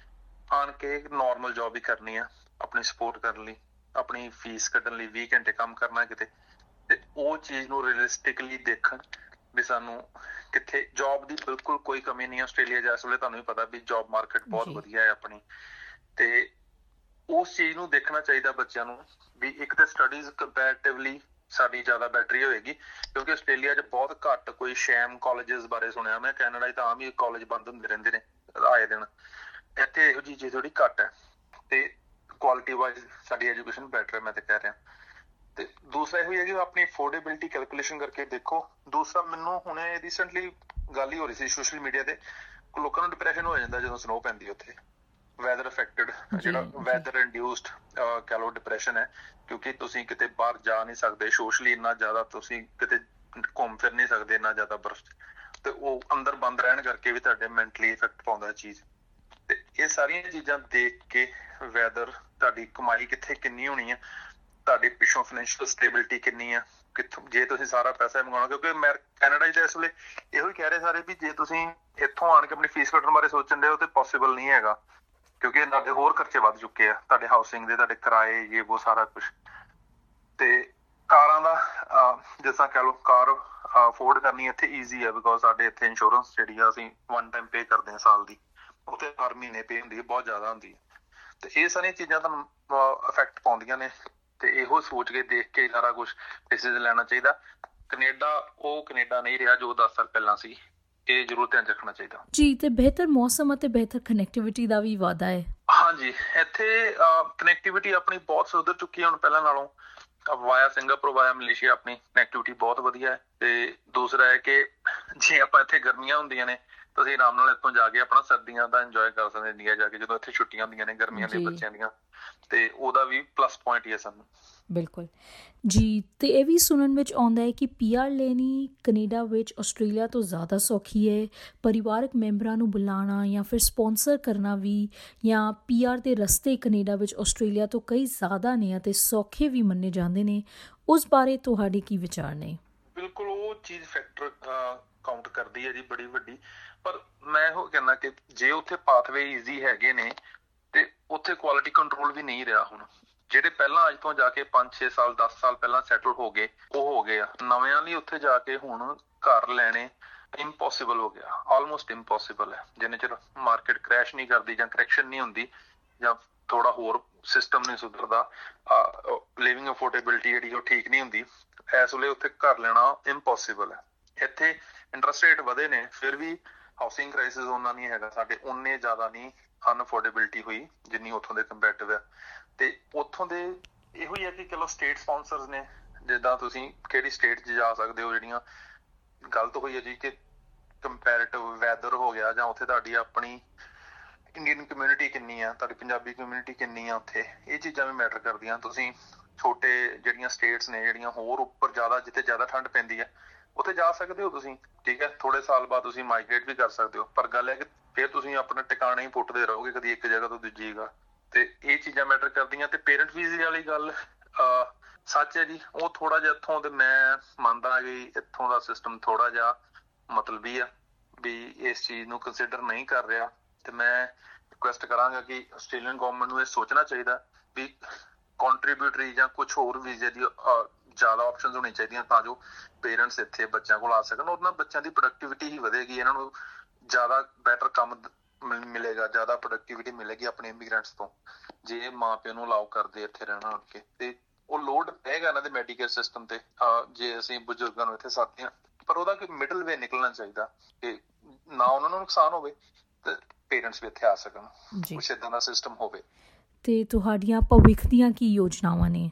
ਆਣ ਕੇ ਨਾਰਮਲ ਜੌਬ ਹੀ ਕਰਨੀ ਆ, ਆਪਣੀ ਸਪੋਰਟ ਕਰਨ ਲਈ, ਆਪਣੀ ਫੀਸ ਕੱਢਣ ਲਈ ਵੀਹ ਘੰਟੇ ਕੰਮ ਕਰਨਾ ਕਿਤੇ, ਤੇ ਉਹ ਚੀਜ਼ ਨੂੰ ਰੀਅਲਿਸਟਿਕਲੀ ਦੇਖਣ ਵੀ ਸਾਨੂੰ ਕਿੱਥੇ ਜੌਬ ਦੀ ਬਿਲਕੁਲ ਕੋਈ ਕਮੀ ਨਹੀਂ। ਆਸਟ੍ਰੇਲੀਆ 'ਚ ਇਸ ਵੇਲੇ ਤੁਹਾਨੂੰ ਵੀ ਪਤਾ ਵੀ ਜੌਬ ਮਾਰਕੀਟ ਬਹੁਤ ਵਧੀਆ ਹੈ ਆਪਣੀ, ਤੇ ਉਸ ਚੀਜ਼ ਨੂੰ ਦੇਖਣਾ ਚਾਹੀਦਾ ਬੱਚਿਆਂ ਨੂੰ ਵੀ ਇੱਕ ਤਾਂ ਸਟੱਡੀਜ਼ ਕੰਪੈਰੇਟਿਵਲੀ ਸਾਡੀ ਜ਼ਿਆਦਾ ਬੈਟਰੀ ਹੋਏਗੀ, ਕਿਉਂਕਿ ਆਸਟ੍ਰੇਲੀਆ 'ਚ ਬਹੁਤ ਘੱਟ ਕੋਈ ਸ਼ੈਮ ਕਾਲਜਿਸ ਬਾਰੇ ਸੁਣਿਆ ਮੈਂ। ਕੈਨੇਡਾ 'ਚ ਤਾਂ ਆਮ ਹੀ ਕਾਲਜ ਬੰਦ ਹੁੰਦੇ ਰਹਿੰਦੇ ਨੇ ਆਏ ਦਿਨ, ਇੱਥੇ ਇਹੋ ਜਿਹੀ ਚੀਜ਼ ਥੋੜੀ ਘੱਟ ਹੈ, ਤੇ ਕੁਆਲਿਟੀ ਵਾਈਜ਼ ਸਾਡੀ ਐਜੂਕੇਸ਼ਨ ਬੈਟਰ ਹੈ ਮੈਂ ਤਾਂ ਕਹਿ ਰਿਹਾ। ਤੇ ਦੂਸਰਾ ਇਹੋ ਹੀ ਹੈ ਕਿ ਆਪਣੀ ਅਫੋਰਡੇਬਿਲਿਟੀ ਕੈਲਕੂਲੇਸ਼ਨ ਕਰਕੇ ਦੇਖੋ। ਦੂਸਰਾ ਮੈਨੂੰ ਹੁਣੇ ਰੀਸੈਂਟਲੀ ਗੱਲ ਹੀ ਹੋ ਰਹੀ ਸੀ ਸੋਸ਼ਲ ਮੀਡੀਆ ਤੇ, ਲੋਕਾਂ ਨੂੰ ਡਿਪਰੈਸ਼ਨ ਹੋ ਜਾਂਦਾ ਜਦੋਂ ਸਨੋ ਪੈਂਦੀ ਉੱਥੇ, ਵੈਦਰ ਅਫੈਕਟਡ, ਜਿਹੜਾ ਵੈਦਰ ਇੰਡਿਊਸਡ ਕਹਿ ਲਓ ਡਿਪਰੈਸ਼ਨ ਹੈ, ਕਿਉਂਕਿ ਤੁਸੀਂ ਕਿਤੇ ਬਾਹਰ ਜਾ ਨਹੀਂ ਸਕਦੇ, ਸੋਸ਼ਲੀ ਇੰਨਾ ਜ਼ਿਆਦਾ ਤੁਸੀਂ ਕਿਤੇ ਘੁੰਮ ਫਿਰ ਨਹੀਂ ਸਕਦੇ ਇੰਨਾ ਜ਼ਿਆਦਾ ਬਰਫ਼, ਤੇ ਉਹ ਅੰਦਰ ਬੰਦ ਰਹਿਣ ਕਰਕੇ ਵੀ ਤੁਹਾਡੇ ਮੈਂਟਲੀ ਇਫੈਕਟ ਪਾਉਂਦਾ ਚੀਜ਼। ਤੇ ਇਹ ਸਾਰੀਆਂ ਚੀਜ਼ਾਂ ਦੇਖ ਕੇ ਵੈਦਰ, ਤੁਹਾਡੀ ਕਮਾਈ ਕਿੱਥੇ ਕਿੰਨੀ ਹੋਣੀ ਆ, ਤੁਹਾਡੇ ਪਿੱਛੋਂ ਫਾਈਨੈਂਸ਼ੀਅਲ ਸਟੇਬਿਲਿਟੀ ਕਿੰਨੀ ਆ, ਕਿੱਥੋਂ ਜੇ ਤੁਸੀਂ ਸਾਰਾ ਪੈਸਾ ਮੰਗਾਉਣਾ, ਕਿਉਂਕਿ ਮੈਂ ਕੈਨੇਡਾ 'ਚ ਇਸ ਵੇਲੇ ਇਹੋ ਹੀ ਕਹਿ ਰਹੇ ਸਾਰੇ ਵੀ ਜੇ ਤੁਸੀਂ ਇੱਥੋਂ ਆਣ ਕੇ ਆਪਣੀ ਫੀਸ ਕੱਢਣ ਬਾਰੇ ਸੋਚਣ ਦੇ ਹੋ ਤੇ ਪੋਸੀਬਲ ਨਹੀਂ ਹੈਗਾ, ਕਿਉਂਕਿ ਤੁਹਾਡੇ ਹੋਰ ਖਰਚੇ ਵੱਧ ਚੁੱਕੇ ਆ, ਤੁਹਾਡੇ ਹਾਊਸਿੰਗ ਦੇ, ਤੁਹਾਡੇ ਕਿਰਾਏ, ਇਹ ਉਹ ਸਾਰਾ ਕੁਛ। ਤੇ ਕਾਰਾਂ ਦਾ ਜਿਸ ਤਰ੍ਹਾਂ ਕਹਿ ਲਓ ਕਾਰ ਅਫੋਰਡ ਕਰਨੀ ਇੱਥੇ ਈਜ਼ੀ ਹੈ, ਬਿਕੋਜ਼ ਸਾਡੇ ਇੱਥੇ ਇੰਸ਼ੋਰੈਂਸ ਜਿਹੜੀ ਆ ਅਸੀਂ ਵਨ ਟਾਈਮ ਪੇ ਕਰਦੇ ਹਾਂ ਸਾਲ ਦੀ, ਉੱਥੇ ਹਰ ਮਹੀਨੇ ਪੇ ਹੁੰਦੀ ਹੈ, ਬਹੁਤ ਜ਼ਿਆਦਾ ਹੁੰਦੀ ਹੈ। ਤੇ ਇਹ ਸਾਰੀਆਂ ਚੀਜ਼ਾਂ ਤੁਹਾਨੂੰ ਇਫੈਕਟ ਪਾਉਂਦੀਆਂ ਨੇ, ਤੇ ਇਹੋ ਸੋਚ ਕੇ ਦੇਖ ਕੇ ਸਾਰਾ ਕੁਛ ਡਿਸੀਜ਼ਨ ਲੈਣਾ ਚਾਹੀਦਾ। ਕੈਨੇਡਾ ਉਹ ਕੈਨੇਡਾ ਨਹੀਂ ਰਿਹਾ ਜੋ ਦਸ ਸਾਲ ਪਹਿਲਾਂ ਸੀ, ਇਹ ਜ਼ਰੂਰ ਧਿਆਨ ਰੱਖਣਾ ਚਾਹੀਦਾ ਜੀ। ਤੇ ਬਿਹਤਰ ਮੌਸਮ ਅਤੇ ਬਿਹਤਰ ਕਨੈਕਟੀਵਿਟੀ ਦਾ ਵੀ ਵਾਧਾ ਹੈ। ਹਾਂਜੀ, ਇੱਥੇ ਕਨੈਕਟੀਵਿਟੀ ਆਪਣੀ ਬਹੁਤ ਸੁਧਰ ਚੁੱਕੀ ਹੈ ਹੁਣ ਪਹਿਲਾਂ ਨਾਲੋਂ। ਵਾਇਆ ਸਿੰਗਾਪੁਰ, ਵਾਇਆ ਮਲੇਸ਼ੀਆ ਆਪਣੀ ਕਨੈਕਟੀਵਿਟੀ ਬਹੁਤ ਵਧੀਆ ਹੈ। ਤੇ ਦੂਸਰਾ ਹੈ ਕਿ ਜੇ ਆਪਾਂ ਇੱਥੇ ਗਰਮੀਆਂ ਹੁੰਦੀਆਂ ਨੇ ਤੁਸੀਂ ਆਰਾਮ ਨਾਲ ਇੱਥੋਂ ਜਾ ਕੇ ਆਪਣਾ ਸਰਦੀਆਂ ਦਾ ਇੰਜੋਏ ਕਰ ਸਕਦੇ ਇੰਡੀਆ ਜਾ ਕੇ, ਜਦੋਂ ਇੱਥੇ ਛੁੱਟੀਆਂ ਹੁੰਦੀਆਂ ਨੇ ਗਰਮੀਆਂ ਦੇ ਬੱਚਿਆਂ ਦੀਆਂ, ਤੇ ਉਹਦਾ ਵੀ ਪਲੱਸ ਪੁਆਇੰਟ ਹੀ ਹੈ ਸਾਨੂੰ। ਬਿਲਕੁਲ ਜੀ। ਤੇ ਇਹ ਵੀ ਸੁਣਨ ਵਿੱਚ ਆਉਂਦਾ ਹੈ ਕਿ ਪੀ ਆਰ ਲੈਣੀ ਕੈਨੇਡਾ ਵਿੱਚ ਆਸਟ੍ਰੇਲੀਆ ਤੋਂ ਜ਼ਿਆਦਾ ਸੌਖੀ ਹੈ। ਪਰਿਵਾਰਕ ਮੈਂਬਰਾਂ ਨੂੰ ਬੁਲਾਉਣਾ ਜਾਂ ਫਿਰ ਸਪੋਂਸਰ ਕਰਨਾ ਵੀ, ਜਾਂ ਪੀ ਆਰ ਦੇ ਰਸਤੇ ਕੈਨੇਡਾ ਵਿੱਚ ਆਸਟ੍ਰੇਲੀਆ ਤੋਂ ਕਈ ਜ਼ਿਆਦਾ ਨੇ ਅਤੇ ਸੌਖੇ ਵੀ ਮੰਨੇ ਜਾਂਦੇ ਨੇ। ਉਸ ਬਾਰੇ ਤੁਹਾਡੇ ਕੀ ਵਿਚਾਰ ਨੇ? ਬਿਲਕੁਲ ਉਹ ਚੀਜ਼ ਫੈਕਟਰ ਕਾਊਂਟ ਕਰਦੀ ਹੈ ਜੀ ਬੜੀ ਵੱਡੀ, ਪਰ ਮੈਂ ਇਹੋ ਕਹਿੰਦਾ ਕਿ ਜੇ ਉੱਥੇ ਪਾਥਵੇ ਈਜ਼ੀ ਹੈਗੇ ਨੇ ਤੇ ਉੱਥੇ ਕੁਆਲਿਟੀ ਕੰਟਰੋਲ ਵੀ ਨਹੀਂ ਰਿਹਾ। ਹੁਣ ਜਿਹੜੇ ਪਹਿਲਾਂ ਅੱਜ ਤੋਂ ਜਾ ਕੇ ਪੰਜ ਛੇ ਸਾਲ ਦਸ ਸਾਲ ਪਹਿਲਾਂ ਸੈਟਲ ਹੋ ਗਏ ਉਹ ਹੋ ਗਏ ਆ, ਨਵਿਆਂ ਲਈ ਉੱਥੇ ਜਾ ਕੇ ਹੁਣ ਘਰ ਲੈਣੇ ਇੰਪੋਸੀਬਲ ਹੋ ਗਿਆ, ਆਲਮੋਸਟ ਇੰਪੋਸੀਬਲ ਹੈ। ਜਿੰਨੇ ਚਿਰ ਮਾਰਕੀਟ ਕ੍ਰੈਸ਼ ਨਹੀਂ ਕਰਦੀ ਜਾਂ ਕਰੈਕਸ਼ਨ ਨਹੀਂ ਹੁੰਦੀ ਜਾਂ ਥੋੜਾ ਹੋਰ ਸਿਸਟਮ ਨਹੀਂ ਸੁਧਰਦਾ, ਲਿਵਿੰਗ ਅਫੋਰਡੇਬਿਲਿਟੀ ਜਿਹੜੀ ਉਹ ਠੀਕ ਨਹੀਂ ਹੁੰਦੀ, ਇਸ ਵੇਲੇ ਉੱਥੇ ਘਰ ਲੈਣਾ ਇੰਪੋਸੀਬਲ ਹੈ। ਇੱਥੇ ਇੰਟਰਸਟ ਰੇਟ ਵਧੇ ਨੇ, ਫਿਰ ਵੀ ਹਾਊਸਿੰਗ ਕ੍ਰਾਈਸਿਸ ਉਹਨਾਂ ਨਹੀਂ ਹੈਗਾ ਸਾਡੇ, ਉਨੇ ਜ਼ਿਆਦਾ ਨਹੀਂ ਅਨਅਫੋਰਡੇਬਿਲਿਟੀ ਹੋਈ ਜਿੰਨੀ ਉੱਥੋਂ ਦੇ ਕੰਪੈਰੇਟਿਵ ਹੈ। ਤੇ ਉੱਥੋਂ ਦੇ ਇਹੋ ਹੀ ਹੈ ਕਿ ਚਲੋ ਸਟੇਟ ਸਪਾਂਸਰਸ ਨੇ, ਜਿੱਦਾਂ ਤੁਸੀਂ ਕਿਹੜੀ ਸਟੇਟ 'ਚ ਜਾ ਸਕਦੇ ਹੋ। ਜਿਹੜੀਆਂ ਗਲਤ ਹੋਈ ਹੈ ਜੀ ਕਿ ਕੰਪੈਰੇਟਿਵ ਵੈਦਰ ਹੋ ਗਿਆ, ਜਾਂ ਉੱਥੇ ਤੁਹਾਡੀ ਆਪਣੀ ਇੰਡੀਅਨ ਕਮਿਊਨਿਟੀ ਕਿੰਨੀ ਆ, ਤੁਹਾਡੀ ਪੰਜਾਬੀ ਕਮਿਊਨਿਟੀ ਕਿੰਨੀ ਆ ਉੱਥੇ, ਇਹ ਚੀਜ਼ਾਂ ਵੀ ਮੈਟਰ ਕਰਦੀਆਂ। ਤੁਸੀਂ ਛੋਟੇ ਜਿਹੜੀਆਂ ਸਟੇਟਸ ਨੇ ਜਿਹੜੀਆਂ ਹੋਰ ਉੱਪਰ ਜ਼ਿਆਦਾ, ਜਿੱਥੇ ਜ਼ਿਆਦਾ ਠੰਡ ਪੈਂਦੀ ਹੈ ਉੱਥੇ ਜਾ ਸਕਦੇ ਹੋ ਤੁਸੀਂ, ਠੀਕ ਹੈ, ਥੋੜੇ ਸਾਲ ਬਾਅਦ ਤੁਸੀਂ ਮਾਈਗ੍ਰੇਟ ਵੀ ਕਰ ਸਕਦੇ ਹੋ, ਪਰ ਗੱਲ ਹੈ ਕਿ ਫਿਰ ਤੁਸੀਂ ਆਪਣਾ ਟਿਕਾਣਾ ਹੀ ਪੁੱਟਦੇ ਰਹੋਗੇ ਕਦੀ ਇੱਕ ਜਗ੍ਹਾ ਤੋਂ ਦੂਜੀ ਜਗ੍ਹਾ, ਤੇ ਇਹ ਚੀਜ਼ਾਂ ਮੈਟਰ ਕਰਦੀਆਂ। ਤੇ ਪੇਰੈਂਟ ਵੀਜ਼ੇ ਵਾਲੀ ਗੱਲ ਅਹ ਸੱਚ ਹੈ ਜੀ, ਉਹ ਥੋੜਾ ਜਿਹਾ ਇੱਥੋਂ ਦੇ ਮੈਂ ਮੰਨਦਾ ਕਿ ਇੱਥੋਂ ਦਾ ਸਿਸਟਮ ਥੋੜਾ ਜਿਹਾ ਮਤਲਬੀ ਆ, ਵੀ ਇਸ ਚੀਜ਼ ਨੂੰ ਕੰਸਿਡਰ ਨਹੀਂ ਕਰ ਰਿਹਾ। ਤੇ ਮੈਂ ਰਿਕੁਐਸਟ ਕਰਾਂਗਾ ਕਿ ਆਸਟ੍ਰੇਲੀਅਨ ਗਵਰਨਮੈਂਟ ਨੂੰ ਇਹ ਸੋਚਣਾ ਚਾਹੀਦਾ ਵੀ ਕੰਟਰੀਬਿਊਟਰੀ ਜਾਂ ਕੁਛ ਹੋਰ ਵੀਜ਼ੇ ਦੀ ਜ਼ਿਆਦਾ ਆਪਸ਼ਨਸ ਹੋਣੀ ਚਾਹੀਦੀਆਂ, ਤਾਂ ਜੋ ਪੇਰੈਂਟਸ ਇੱਥੇ ਬੱਚਿਆਂ ਕੋਲ ਆ ਸਕਣ। ਉਹਦੇ ਨਾਲ ਬੱਚਿਆਂ ਦੀ ਪ੍ਰੋਡਕਟੀਵਿਟੀ ਹੀ ਵਧੇਗੀ, ਇਹਨਾਂ ਨੂੰ ਜ਼ਿਆਦਾ ਬੈਟਰ ਕੰਮ ਮਿਲੇਗਾ, ਜ਼ਿਆਦਾ ਪ੍ਰੋਡਕਟੀਵਿਟੀ ਮਿਲੇਗੀ ਆਪਣੇ ਇਮੀਗ੍ਰੈਂਟਸ ਤੋਂ, ਜੇ ਮਾਂ ਪਿਓ ਨੂੰ ਅਲਾਓ ਕਰਦੇ ਇੱਥੇ ਰਹਿਣਾ ਆ ਕੇ। ਤੇ ਉਹ ਲੋਡ ਪਏਗਾ ਇਹਨਾਂ ਦੇ ਮੈਡੀਕਲ ਸਿਸਟਮ ਤੇ ਜੇ ਅਸੀਂ ਬਜ਼ੁਰਗਾਂ ਨੂੰ ਇੱਥੇ ਸਾਥਦੇ ਹਾਂ, ਪਰ ਉਹਦਾ ਕੋਈ ਮਿਡਲ ਵੇ ਨਿਕਲਣਾ ਚਾਹੀਦਾ ਕਿ ਨਾ ਉਹਨਾਂ ਨੂੰ ਨੁਕਸਾਨ ਹੋਵੇ ਤੇ ਪੇਰੈਂਟਸ ਵੀ ਇੱਥੇ ਆ ਸਕਣ, ਕੁਛ ਏਦਾਂ ਦਾ ਸਿਸਟਮ ਹੋਵੇ। ਤੇ ਤੁਹਾਡੀਆਂ ਭਵਿੱਖ ਦੀਆਂ ਕੀ ਯੋਜਨਾਵਾਂ ਨੇ?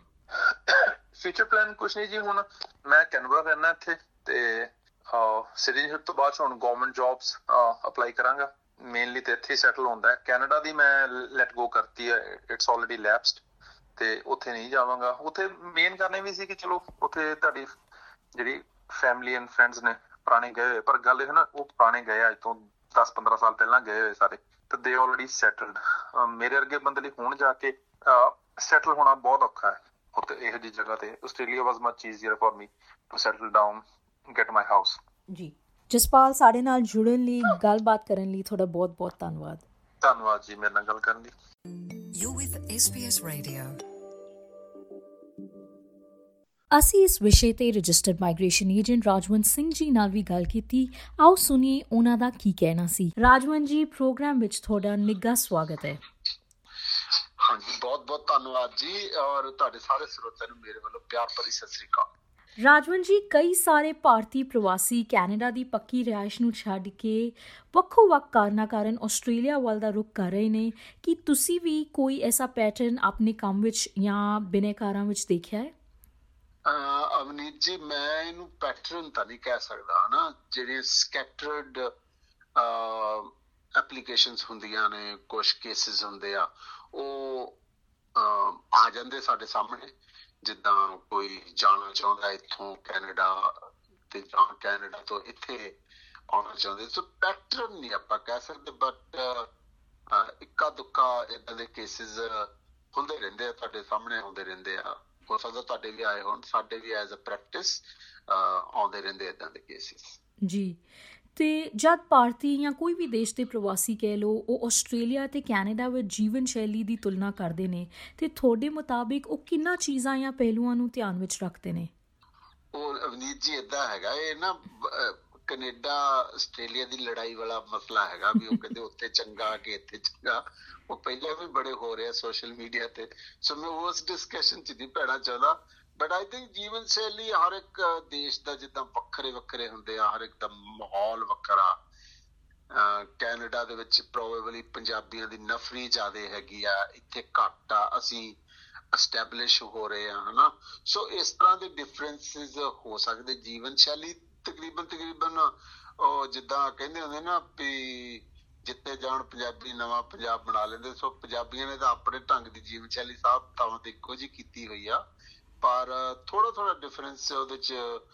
ਫਿਊਚਰ ਪਲਾਨ ਕੁਛ ਨਹੀਂ ਜੀ, ਹੁਣ ਮੈਂ ਕੈਨਬਰਾ ਰਹਿਣਾ ਇੱਥੇ, ਤੇ ਸਿਟੀਜ਼ਨਸ਼ਿਪ ਤੋਂ ਬਾਅਦ ਹੁਣ ਗਵਰਨਮੈਂਟ ਜੌਬਸ ਅਪਲਾਈ ਕਰਾਂਗਾ, ਮੇਨਲੀ ਤੇ ਇੱਥੇ ਹੀ ਸੈਟਲ ਹੁੰਦਾ ਹੈ। ਕੈਨੇਡਾ ਦੀ ਮੈਂ ਲੈਟ ਗੋ ਕਰਤੀ ਹੈ, ਇਟਸ ਆਲਰੇਡੀ ਲੈਪਸਡ, ਤੇ ਉੱਥੇ ਨਹੀਂ ਜਾਵਾਂਗਾ। ਉੱਥੇ ਮੇਨ ਕਰਨੇ ਵੀ ਸੀ ਕਿ ਚਲੋ ਉੱਥੇ ਤੁਹਾਡੀ ਜਿਹੜੀ ਫੈਮਿਲੀ ਐਂਡ ਫਰੈਂਡਸ ਨੇ ਪੁਰਾਣੇ ਗਏ ਹੋਏ, ਪਰ ਗੱਲ ਇਹ ਨਾ ਉਹ ਪੁਰਾਣੇ ਗਏ ਅੱਜ ਤੋਂ ਦਸ ਪੰਦਰਾਂ ਸਾਲ ਪਹਿਲਾਂ ਗਏ ਹੋਏ ਸਾਰੇ, ਤੇ ਦੇ ਆਲਰੇਡੀ ਸੈਟਲਡ। ਮੇਰੇ ਵਰਗੇ ਬੰਦੇ ਲਈ ਹੁਣ ਜਾ ਕੇ ਸੈਟਲ ਹੋਣਾ ਬਹੁਤ ਔਖਾ ਹੈ ਉੱਥੇ ਇਹੋ ਜਿਹੀ ਜਗ੍ਹਾ ਤੇ। Australia was much easier for me to settle down, get my house. ਜੀ ਜਸਪਾਲ, ਸਾਡੇ ਨਾਲ ਜੁੜਨ ਲਈ, ਗੱਲਬਾਤ ਕਰਨ ਲਈ ਤੁਹਾਡਾ ਬਹੁਤ ਬਹੁਤ ਧੰਨਵਾਦ। ਧੰਨਵਾਦ ਜੀ ਮੇਰੇ ਨਾਲ ਗੱਲ ਕਰਨ ਲਈ। You're with S B S Radio. ਅਸੀਂ ਇਸ ਵਿਸ਼ੇ ਤੇ registered migration agent Rajwant Singh ji ਨਾਲ ਵੀ ਗੱਲ ਕੀਤੀ। ਆਓ ਸੁਣੀਏ ਉਹਨਾਂ ਦਾ ਕੀ ਕਹਿਣਾ ਸੀ। ਰਾਜਵੰਤ ਜੀ, ਪ੍ਰੋਗਰਾਮ ਵਿੱਚ ਤੁਹਾਡਾ ਨਿੱਘਾ ਸਵਾਗਤ ਹੈ। ਹਾਂਜੀ, ਬਹੁਤ ਬਹੁਤ ਧੰਨਵਾਦ ਜੀ, ਔਰ ਤੁਹਾਡੇ ਸਾਰੇ ਸਰੋਤਿਆਂ ਨੂੰ ਮੇਰੇ ਵੱਲੋਂ ਪਿਆਰ ਭਰੀ ਸਤਿ ਸ੍ਰੀ ਅਕਾਲ। ਰਾਜਵੰਤ ਜੀ, ਕਈ ਸਾਰੇ ਭਾਰਤੀ ਪ੍ਰਵਾਸੀ ਕੈਨੇਡਾ ਦੀ ਪੱਕੀ ਰਿਹਾਇਸ਼ ਨੂੰ ਛੱਡ ਕੇ ਵੱਖੋ ਵੱਖ ਕਾਰਨਾਂ ਕਾਰਨ ਆਸਟ੍ਰੇਲੀਆ ਵੱਲ ਦਾ ਰੁਖ ਕਰ ਰਹੇ ਨੇ। ਕੀ ਤੁਸੀਂ ਵੀ ਕੋਈ ਐਸਾ ਪੈਟਰਨ ਆਪਣੇ ਕੰਮ ਵਿੱਚ ਜਾਂ ਬਿਨੈਕਾਰਾਂ ਵਿੱਚ ਦੇਖਿਆ ਹੈ? ਅਵਨੀਤ ਜੀ, ਮੈਂ ਇਹਨੂੰ ਪੈਟਰਨ ਤਾਂ ਨਹੀਂ ਕਹਿ ਸਕਦਾ ਨਾ। ਜਿਹੜੀਆਂ ਸਕੈਟਰਡ ਐਪਲੀਕੇਸ਼ਨਸ ਹੁੰਦੀਆਂ ਨੇ, ਕੁਛ ਕੇਸਿਸ ਹੁੰਦੇ ਆ, ਉਹ ਆ ਜਾਂਦੇ ਸਾਡੇ ਸਾਹਮਣੇ। ਜਿੱਦਾਂ ਕੋਈ ਜਾਣਾ ਚਾਹੁੰਦਾ ਇੱਥੋਂ ਕੈਨੇਡਾ ਤੇ ਜਾਂ ਕੈਨੇਡਾ ਤੋਂ ਇੱਥੇ ਆਉਣਾ ਚਾਹੁੰਦੇ, ਸੋ ਪੈਟਰਨ ਨਹੀਂ ਆਪਾਂ ਕਹਿ ਸਕਦੇ, ਬਟ ਇੱਕਾ ਦੁੱਕਾ ਏਦਾਂ ਦੇ ਕੇਸਿਸ ਹੁੰਦੇ ਰਹਿੰਦੇ ਆ, ਤੁਹਾਡੇ ਸਾਹਮਣੇ ਆਉਂਦੇ ਰਹਿੰਦੇ ਆ। ਹੋ ਸਕਦਾ ਤੁਹਾਡੇ ਵੀ ਆਏ ਹੋਣ, ਸਾਡੇ ਵੀ ਐਜ਼ ਅ ਪ੍ਰੈਕਟਿਸ ਆਉਂਦੇ ਰਹਿੰਦੇ ਏਦਾਂ ਦੇ ਕੇਸਿਸ ਜੀ। ਤੇ ਜਦ ਭਾਰਤੀ ਜਾਂ ਕੋਈ ਵੀ ਦੇਸ਼ ਦੇ ਪ੍ਰਵਾਸੀ ਕਹਿ ਲਓ, ਉਹ ਆਸਟ੍ਰੇਲੀਆ ਤੇ ਕੈਨੇਡਾ ਵਿੱਚ ਜੀਵਨ ਸ਼ੈਲੀ ਦੀ ਤੁਲਨਾ ਕਰਦੇ ਨੇ, ਤੇ ਤੁਹਾਡੇ ਮੁਤਾਬਿਕ ਉਹ ਕਿੰਨਾ ਚੀਜ਼ਾਂ ਜਾਂ ਪਹਿਲੂਆਂ ਨੂੰ ਧਿਆਨ ਵਿੱਚ ਰੱਖਦੇ ਨੇ? ਉਹ ਅਵਨੀਤ ਜੀ ਏਦਾਂ ਹੈਗਾ, ਇਹ ਨਾ ਕੈਨੇਡਾ ਆਸਟ੍ਰੇਲੀਆ ਦੀ ਲੜਾਈ ਵਾਲਾ ਮਸਲਾ ਹੈਗਾ ਵੀ ਉਹ ਕਹਿੰਦੇ ਉੱਥੇ ਚੰਗਾ ਕਿ ਇੱਥੇ ਚੰਗਾ। ਉਹ ਪਹਿਲਾਂ ਵੀ ਬੜੇ ਹੋ ਰਹੇ ਆ ਸੋਸ਼ਲ ਮੀਡੀਆ ਤੇ, ਸੋ ਮੈਂ ਉਸ ਡਿਸਕਸ਼ਨ ਚ ਨਹੀਂ ਪੈਣਾ ਚਾਹੁੰਦਾ। ਬਟ ਆਈ ਥਿੰਕ ਜੀਵਨ ਸ਼ੈਲੀ ਹਰ ਇੱਕ ਦੇਸ਼ ਦਾ ਜਿੱਦਾਂ ਵੱਖਰੇ ਵੱਖਰੇ ਹੁੰਦੇ ਆ, ਹਰ ਇੱਕ ਦਾ ਮਾਹੌਲ ਵੱਖਰਾ। ਕੈਨੇਡਾ ਦੇ ਵਿੱਚ ਪ੍ਰੋਬੇਬਲੀ ਪੰਜਾਬੀਆਂ ਦੀ ਨਫਰੀ ਜ਼ਿਆਦਾ ਹੈਗੀ ਆ, ਇੱਥੇ ਘੱਟ ਆ, ਅਸੀਂ ਐਸਟੈਬਲਿਸ਼ ਹੋ ਰਹੇ ਆ, ਹਨਾ। ਸੋ ਇਸ ਤਰ੍ਹਾਂ ਦੇ ਡਿਫਰੈਂਸਿਸ ਹੋ ਸਕਦੇ। ਜੀਵਨ ਸ਼ੈਲੀ ਤਕਰੀਬਨ ਤਕਰੀਬਨ ਉਹ ਜਿੱਦਾਂ ਕਹਿੰਦੇ ਹੁੰਦੇ ਨਾ ਵੀ ਜਿੱਥੇ ਜਾਣ ਪੰਜਾਬੀ ਨਵਾਂ ਪੰਜਾਬ ਬਣਾ ਲੈਂਦੇ। ਸੋ ਪੰਜਾਬੀਆਂ ਨੇ ਤਾਂ ਆਪਣੇ ਢੰਗ ਦੀ ਜੀਵਨ ਸ਼ੈਲੀ ਸਭ ਥਾਵਾਂ ਤੇ ਇੱਕੋ ਜਿਹੀ ਕੀਤੀ ਹੋਈ ਆ, ਪਰ ਥੋੜਾ ਥੋੜਾ ਡਿਫਰੈਂਸ ਉਹਦੇ ਚ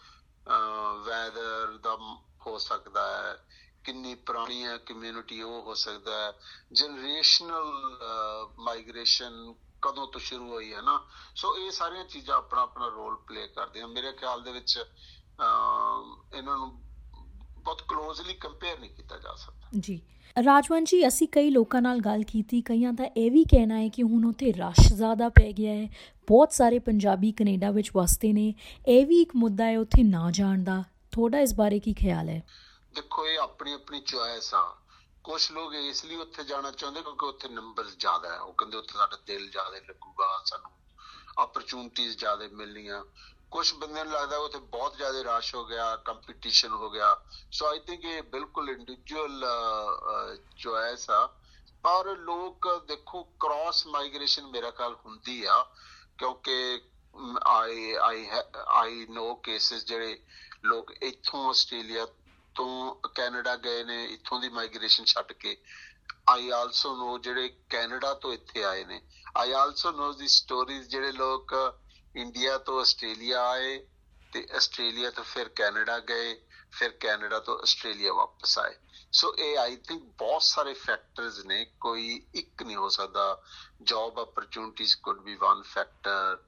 ਵੈਦਰ ਦਾ ਹੋ ਸਕਦਾ ਹੈ, ਕਿੰਨੀ ਪੁਰਾਣੀ ਹੈ ਕਮਿਊਨਿਟੀ ਉਹ ਹੋ ਸਕਦਾ ਹੈ, ਜਨਰੇਸ਼ਨਲ ਮਾਈਗ੍ਰੇਸ਼ਨ ਕਦੋਂ ਤੋਂ ਸ਼ੁਰੂ ਹੋਈ ਹੈ ਨਾ। ਸੋ ਇਹ ਸਾਰੀਆਂ ਚੀਜ਼ਾਂ ਆਪਣਾ ਆਪਣਾ ਰੋਲ ਪਲੇ ਕਰਦੀਆਂ। ਮੇਰੇ ਖਿਆਲ ਦੇ ਵਿੱਚ ਇਹਨਾਂ ਨੂੰ ਬਹੁਤ ਕਲੋਜ਼ਲੀ ਕੰਪੇਅਰ ਨਹੀਂ ਕੀਤਾ ਜਾ ਸਕਦਾ ਜੀ। ਰਾਜਵੰਤ ਜੀ, ਅਸੀਂ ਕਈ ਲੋਕਾਂ ਨਾਲ ਗੱਲ ਕੀਤੀ, ਕਈਆਂ ਦਾ ਇਹ ਵੀ ਕਹਿਣਾ ਹੈ ਕਿ ਹੁਣ ਉੱਥੇ ਰਸ਼ ਜ਼ਿਆਦਾ ਪੈ ਗਿਆ ਹੈ, ਬਹੁਤ ਸਾਰੇ ਪੰਜਾਬੀ ਕੈਨੇਡਾ ਵਿੱਚ ਵਸਦੇ ਨੇ, ਇਹ ਵੀ ਇੱਕ ਮੁੱਦਾ ਹੈ ਉੱਥੇ ਨਾ ਜਾਣ ਦਾ। ਤੁਹਾਡਾ ਇਸ ਬਾਰੇ ਕੀ ਖਿਆਲ ਹੈ? ਦੇਖੋ, ਇਹ ਆਪਣੀ ਆਪਣੀ ਚੁਆਇਸ ਆ। ਕੁਛ ਲੋਕ ਇਸ ਲਈ ਉੱਥੇ ਜਾਣਾ ਚਾਹੁੰਦੇ ਕਿਉਂਕਿ ਉੱਥੇ ਨੰਬਰ ਜ਼ਿਆਦਾ ਹੈ, ਉਹ ਕਹਿੰਦੇ ਉੱਥੇ ਸਾਡਾ ਦਿਲ ਜ਼ਿਆਦਾ ਲੱਗੂਗਾ, ਸਾਨੂੰ ਅਪਰਚੂਨਿਟੀਜ਼ ਜ਼ਿਆਦਾ ਮਿਲਣੀਆਂ। ਕੁਛ ਬੰਦਿਆਂ ਨੂੰ ਲੱਗਦਾ ਉੱਥੇ ਬਹੁਤ ਜ਼ਿਆਦਾ ਰਸ਼ ਹੋ ਗਿਆ, ਕੰਪੀਟੀਸ਼ਨ ਹੋ ਗਿਆ। ਸੋ ਆਈ ਥਿੰਕ ਇਹ ਬਿਲਕੁਲ ਇੰਡੀਵਿਜੂਅਲ ਚੁਆਇਸ ਆ। ਪਰ ਲੋਕ ਦੇਖੋ, ਕ੍ਰਾਸ ਮਾਈਗ੍ਰੇਸ਼ਨ ਮੇਰਾ ਖਿਆਲ ਹੁੰਦੀ ਆ, ਕਿਉਂਕਿ ਆਈ ਆਈ ਆਈ ਨੋ ਕੇਸਿਸ ਜਿਹੜੇ ਲੋਕ ਇੱਥੋਂ ਆਸਟ੍ਰੇਲੀਆ ਤੋਂ ਕੈਨੇਡਾ ਗਏ ਨੇ, ਇੱਥੋਂ ਦੀ ਮਾਈਗ੍ਰੇਸ਼ਨ ਛੱਡ ਕੇ। ਆਈ ਆਲਸੋ ਨੋ ਜਿਹੜੇ ਕੈਨੇਡਾ ਤੋਂ ਇੱਥੇ ਆਏ ਨੇ। I also no the stories ਜਿਹੜੇ ਲੋਕ ਇੰਡੀਆ ਤੋਂ ਆਸਟ੍ਰੇਲੀਆ ਆਏ ਤੇ ਆਸਟ੍ਰੇਲੀਆ ਤੋਂ ਫਿਰ ਕੈਨੇਡਾ ਗਏ, ਫਿਰ ਕੈਨੇਡਾ ਤੋਂ ਆਸਟ੍ਰੇਲੀਆ ਵਾਪਸ ਆਏ। ਸੋ ਇਹ ਆਈ ਥਿੰਕ ਬਹੁਤ ਸਾਰੇ ਫੈਕਟਰਸ ਨੇ, ਕੋਈ ਇੱਕ ਨਹੀਂ ਹੋ ਸਕਦਾ। Job opportunities could be one factor,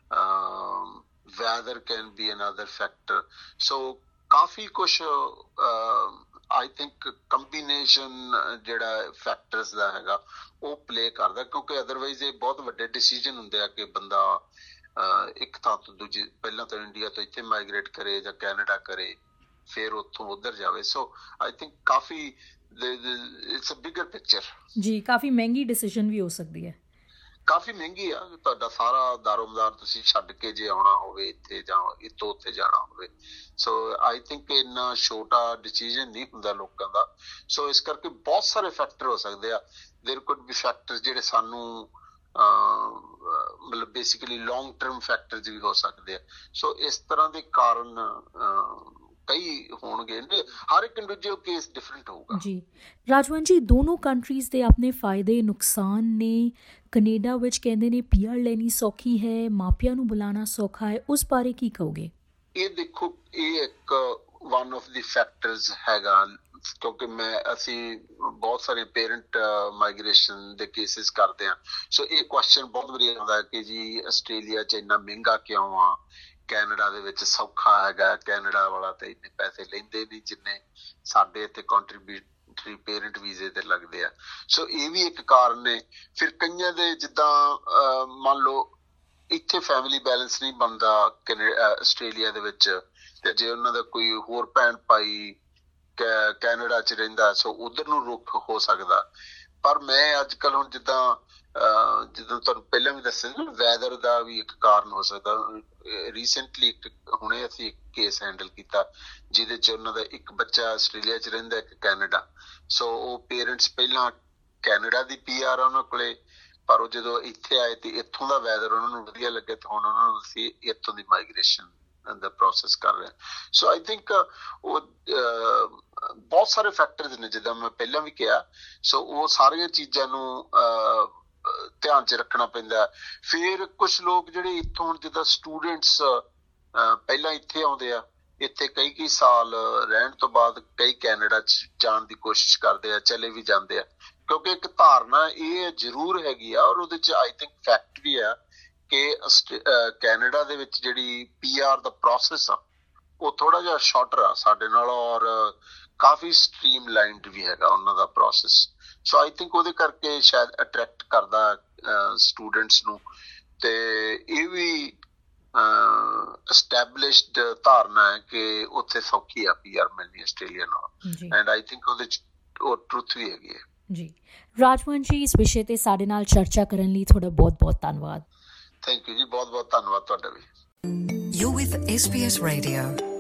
weather can be another factor. So ਕਾਫੀ ਕੁਛ ਆਈ ਥਿੰਕ ਕੰਬੀਨੇਸ਼ਨ ਜਿਹੜਾ ਫੈਕਟਰਸ ਦਾ ਹੈਗਾ ਉਹ ਪਲੇ ਕਰਦਾ, ਕਿਉਂਕਿ ਅਦਰਵਾਈਜ਼ ਇਹ ਬਹੁਤ ਵੱਡੇ ਡਿਸੀਜਨ ਹੁੰਦੇ ਆ ਕਿ ਬੰਦਾ ਇੱਕ ਥਾਂ ਤੋਂ ਦੂਜੀ, ਪਹਿਲਾਂ ਤਾਂ ਇੰਡੀਆ ਤੋਂ ਇੱਥੇ ਮਾਈਗ੍ਰੇਟ ਕਰੇ ਜਾਂ ਕੈਨੇਡਾ ਕਰੇ, ਫਿਰ ਉੱਥੋਂ ਉੱਧਰ ਜਾਵੇ। ਸੋ ਆਈ ਥਿੰਕ ਕਾਫੀ ਇਟਸ ਅ ਬਿਗਰ ਪਿਕਚਰ ਜੀ। ਕਾਫੀ ਮਹਿੰਗੀ ਡਿਸੀਜਨ ਵੀ ਹੋ ਸਕਦੀ ਹੈ। ਕਾਫੀ ਮਹਿੰਗੀ ਆ। ਤੁਹਾਡਾ ਸਾਰਾ ਦਾਰੋਮਦਾਰ ਤੁਸੀਂ ਛੱਡ ਕੇ ਜੇ ਆਉਣਾ ਹੋਵੇ ਇੱਥੇ ਜਾਂ ਇੱਥੋਂ ਉੱਥੇ ਜਾਣਾ ਹੋਵੇ। ਸੋ ਆਈ ਥਿੰਕ ਇੰਨਾ ਛੋਟਾ ਡਿਸੀਜਨ ਨਹੀਂ ਹੁੰਦਾ ਲੋਕਾਂ ਦਾ। ਸੋ ਇਸ ਕਰਕੇ ਬਹੁਤ ਸਾਰੇ ਫੈਕਟਰ ਹੋ ਸਕਦੇ ਆ। ਦੇਰ ਕੁਡ ਬੀ ਫੈਕਟਰ ਜਿਹੜੇ ਸਾਨੂੰ ਮਤਲਬ ਬੇਸਿਕਲੀ ਲੌਂਗ ਟਰਮ ਫੈਕਟਰਸ ਵੀ ਹੋ ਸਕਦੇ ਆ। ਸੋ ਇਸ ਤਰ੍ਹਾਂ ਦੇ ਕਾਰਨ ਕਈ ਹੋਣਗੇ, ਹਰ ਇੱਕ ਇੰਡੀਵਿਜੂਅਲ ਕੇਸ ਡਿਫਰੈਂਟ ਹੋਊਗਾ ਜੀ। ਰਾਜਵੰਤ ਜੀ, ਦੋਨੋਂ ਕੰਟਰੀਜ਼ ਦੇ ਆਪਣੇ ਫਾਇਦੇ ਨੁਕਸਾਨ ਨੇ। ਕੈਨੇਡਾ ਵਿੱਚ ਕਹਿੰਦੇ ਨੇ ਪੀ ਆਰ ਲੈਣੀ ਸੌਖੀ ਹੈ, ਮਾਪਿਆਂ ਨੂੰ ਬੁਲਾਉਣਾ ਸੌਖਾ ਹੈ, ਉਸ ਬਾਰੇ ਕੀ ਕਹੋਗੇ? ਇਹ ਦੇਖੋ, ਇਹ ਇੱਕ ਵਨ ਆਫ ਦੀ ਫੈਕਟਰਸ ਹੈਗਾ, ਕਿਉਂਕਿ ਮੈਂ ਅਸੀਂ ਬਹੁਤ ਸਾਰੇ ਪੇਰੈਂਟ ਮਾਈਗ੍ਰੇਸ਼ਨ ਦੇ ਕੇਸਿਸ ਕਰਦੇ ਹਾਂ। ਸੋ ਇਹ ਕੁਐਸਚਨ ਬਹੁਤ ਵਾਰੀ ਆਉਂਦਾ ਕਿ ਜੀ ਆਸਟ੍ਰੇਲੀਆ 'ਚ ਇੰਨਾ ਮਹਿੰਗਾ ਕਿਉਂ ਆ, ਕੈਨੇਡਾ ਦੇ ਵਿੱਚ ਸੌਖਾ ਹੈਗਾ, ਕੈਨੇਡਾ ਵਾਲਾ ਤੇ ਇੰਨੇ ਪੈਸੇ ਲੈਂਦੇ ਨਹੀਂ ਜਿੰਨੇ ਸਾਡੇ ਇੱਥੇ ਕੰਟਰੀਬਿਊਟ ਐਂਟਰੀ ਪੇਰੈਂਟ ਵੀਜ਼ੇ ਤੇ ਲੱਗਦੇ ਆ। ਸੋ ਇਹ ਵੀ ਇੱਕ ਕਾਰਨ ਨੇ। ਫਿਰ ਕਈਆਂ ਦੇ ਜਿੱਦਾਂ ਮੰਨ ਲਓ ਇੱਥੇ ਫੈਮਿਲੀ ਬੈਲੈਂਸ ਨਹੀਂ ਬਣਦਾ ਆਸਟ੍ਰੇਲੀਆ ਦੇ ਵਿੱਚ, ਤੇ ਜੇ ਉਹਨਾਂ ਦਾ ਕੋਈ ਹੋਰ ਭੈਣ ਭਾਈ ਕੈਨੇਡਾ 'ਚ ਰਹਿੰਦਾ ਸੋ ਉਧਰ ਨੂੰ ਰੁੱਖ ਹੋ ਸਕਦਾ। ਪਰ ਮੈਂ ਅੱਜ ਕੱਲ੍ਹ ਹੁਣ ਜਿੱਦਾਂ ਜਿੱਦਾਂ ਤੁਹਾਨੂੰ ਪਹਿਲਾਂ ਵੀ ਦੱਸਿਆ ਨਾ, ਵੈਦਰ ਦਾ ਵੀ ਇੱਕ ਕਾਰਨ ਹੋ ਸਕਦਾ। ਰੀਸੈਂਟਲੀ ਇੱਕ ਹੁਣੇ ਅਸੀਂ ਇੱਕ ਕੇਸ ਹੈਂਡਲ ਕੀਤਾ ਜਿਹਦੇ 'ਚ ਉਹਨਾਂ ਦਾ ਇੱਕ ਬੱਚਾ ਆਸਟ੍ਰੇਲੀਆ 'ਚ ਰਹਿੰਦਾ, ਇੱਕ ਕੈਨੇਡਾ। ਸੋ ਉਹ ਪੇਰੈਂਟਸ ਪਹਿਲਾਂ ਕੈਨੇਡਾ ਦੀ ਪੀ ਆਰ ਆ ਉਹਨਾਂ ਕੋਲੇ, ਪਰ ਉਹ ਜਦੋਂ ਇੱਥੇ ਆਏ ਤੇ ਇੱਥੋਂ ਦਾ ਵੈਦਰ ਉਹਨਾਂ ਨੂੰ ਵਧੀਆ ਲੱਗਿਆ ਤੇ ਹੁਣ ਉਹਨਾਂ ਨੂੰ ਅਸੀਂ ਇੱਥੋਂ ਦੀ ਮਾਈਗ੍ਰੇਸ਼ਨ ਦਾ ਪ੍ਰੋਸੈਸ ਕਰ ਰਹੇ। ਸੋ ਆਈ ਥਿੰਕ ਉਹ ਬਹੁਤ ਸਾਰੇ ਫੈਕਟਰਸ ਨੇ ਜਿੱਦਾਂ ਮੈਂ ਪਹਿਲਾਂ ਵੀ ਕਿਹਾ। ਸੋ ਉਹ ਸਾਰੀਆਂ ਚੀਜ਼ਾਂ ਨੂੰ ਧਿਆਨ 'ਚ ਰੱਖਣਾ ਪੈਂਦਾ। ਫਿਰ ਕੁਛ ਲੋਕ ਜਿਹੜੇ ਇੱਥੋਂ ਹੁਣ ਜਿੱਦਾਂ ਸਟੂਡੈਂਟਸ ਪਹਿਲਾਂ ਇੱਥੇ ਆਉਂਦੇ ਆ, ਇੱਥੇ ਕਈ ਕਈ ਸਾਲ ਰਹਿਣ ਤੋਂ ਬਾਅਦ ਕਈ ਕੈਨੇਡਾ 'ਚ ਜਾਣ ਦੀ ਕੋਸ਼ਿਸ਼ ਕਰਦੇ ਆ, ਚਲੇ ਵੀ ਜਾਂਦੇ ਆ। ਕਿਉਂਕਿ ਇੱਕ ਧਾਰਨਾ ਇਹ ਜ਼ਰੂਰ ਹੈਗੀ ਆ ਔਰ ਉਹਦੇ 'ਚ ਆਈ ਥਿੰਕ ਫੈਕਟ ਵੀ ਆ ਕਿ ਕੈਨੇਡਾ ਦੇ ਵਿੱਚ ਜਿਹੜੀ ਪੀ ਆਰ ਦਾ ਪ੍ਰੋਸੈਸ ਆ ਉਹ ਥੋੜਾ ਜਿਹਾ ਸ਼ਾਰਟਰ ਆ ਸਾਡੇ ਨਾਲ, ਔਰ ਕਾਫੀ ਸਟਰੀਮ ਲਾਈਨਡ ਵੀ ਹੈਗਾ ਉਹਨਾਂ ਦਾ ਪ੍ਰੋਸੈਸ। ਸੋ ਆਈ ਥਿੰਕ ਉਹਦੇ ਕਰਕੇ ਸ਼ਾਇਦ ਅਟਰੈਕਟ ਕਰਦਾ ਸਟੂਡੈਂਟਸ ਨੂੰ। ਤੇ ਇਹ ਵੀ ਐਸਟੈਬਲਿਸ਼ਡ ਧਾਰਨਾ ਹੈ ਕਿ ਉੱਥੇ ਸੌਖੀ ਆ ਪੀ ਆਰ ਮਿਲਣੀ ਆਸਟ੍ਰੇਲੀਆ ਨਾਲ, ਐਂਡ ਆਈ ਥਿੰਕ ਉਹਦੇ 'ਚ ਉਹ ਟਰੂਥ ਵੀ ਹੈਗੀ ਹੈ। ਜੀ ਰਾਜਵੰਸ਼ ਜੀ, ਇਸ ਵਿਸ਼ੇ ਤੇ ਸਾਡੇ ਨਾਲ ਚਰਚਾ ਕਰਨ ਲਈ ਤੁਹਾਡਾ ਬਹੁਤ ਬਹੁਤ ਧੰਨਵਾਦ। ਥੈਂਕ ਯੂ ਜੀ, ਬਹੁਤ ਬਹੁਤ ਧੰਨਵਾਦ ਤੁਹਾਡਾ ਵੀ। You're with S B S Radio.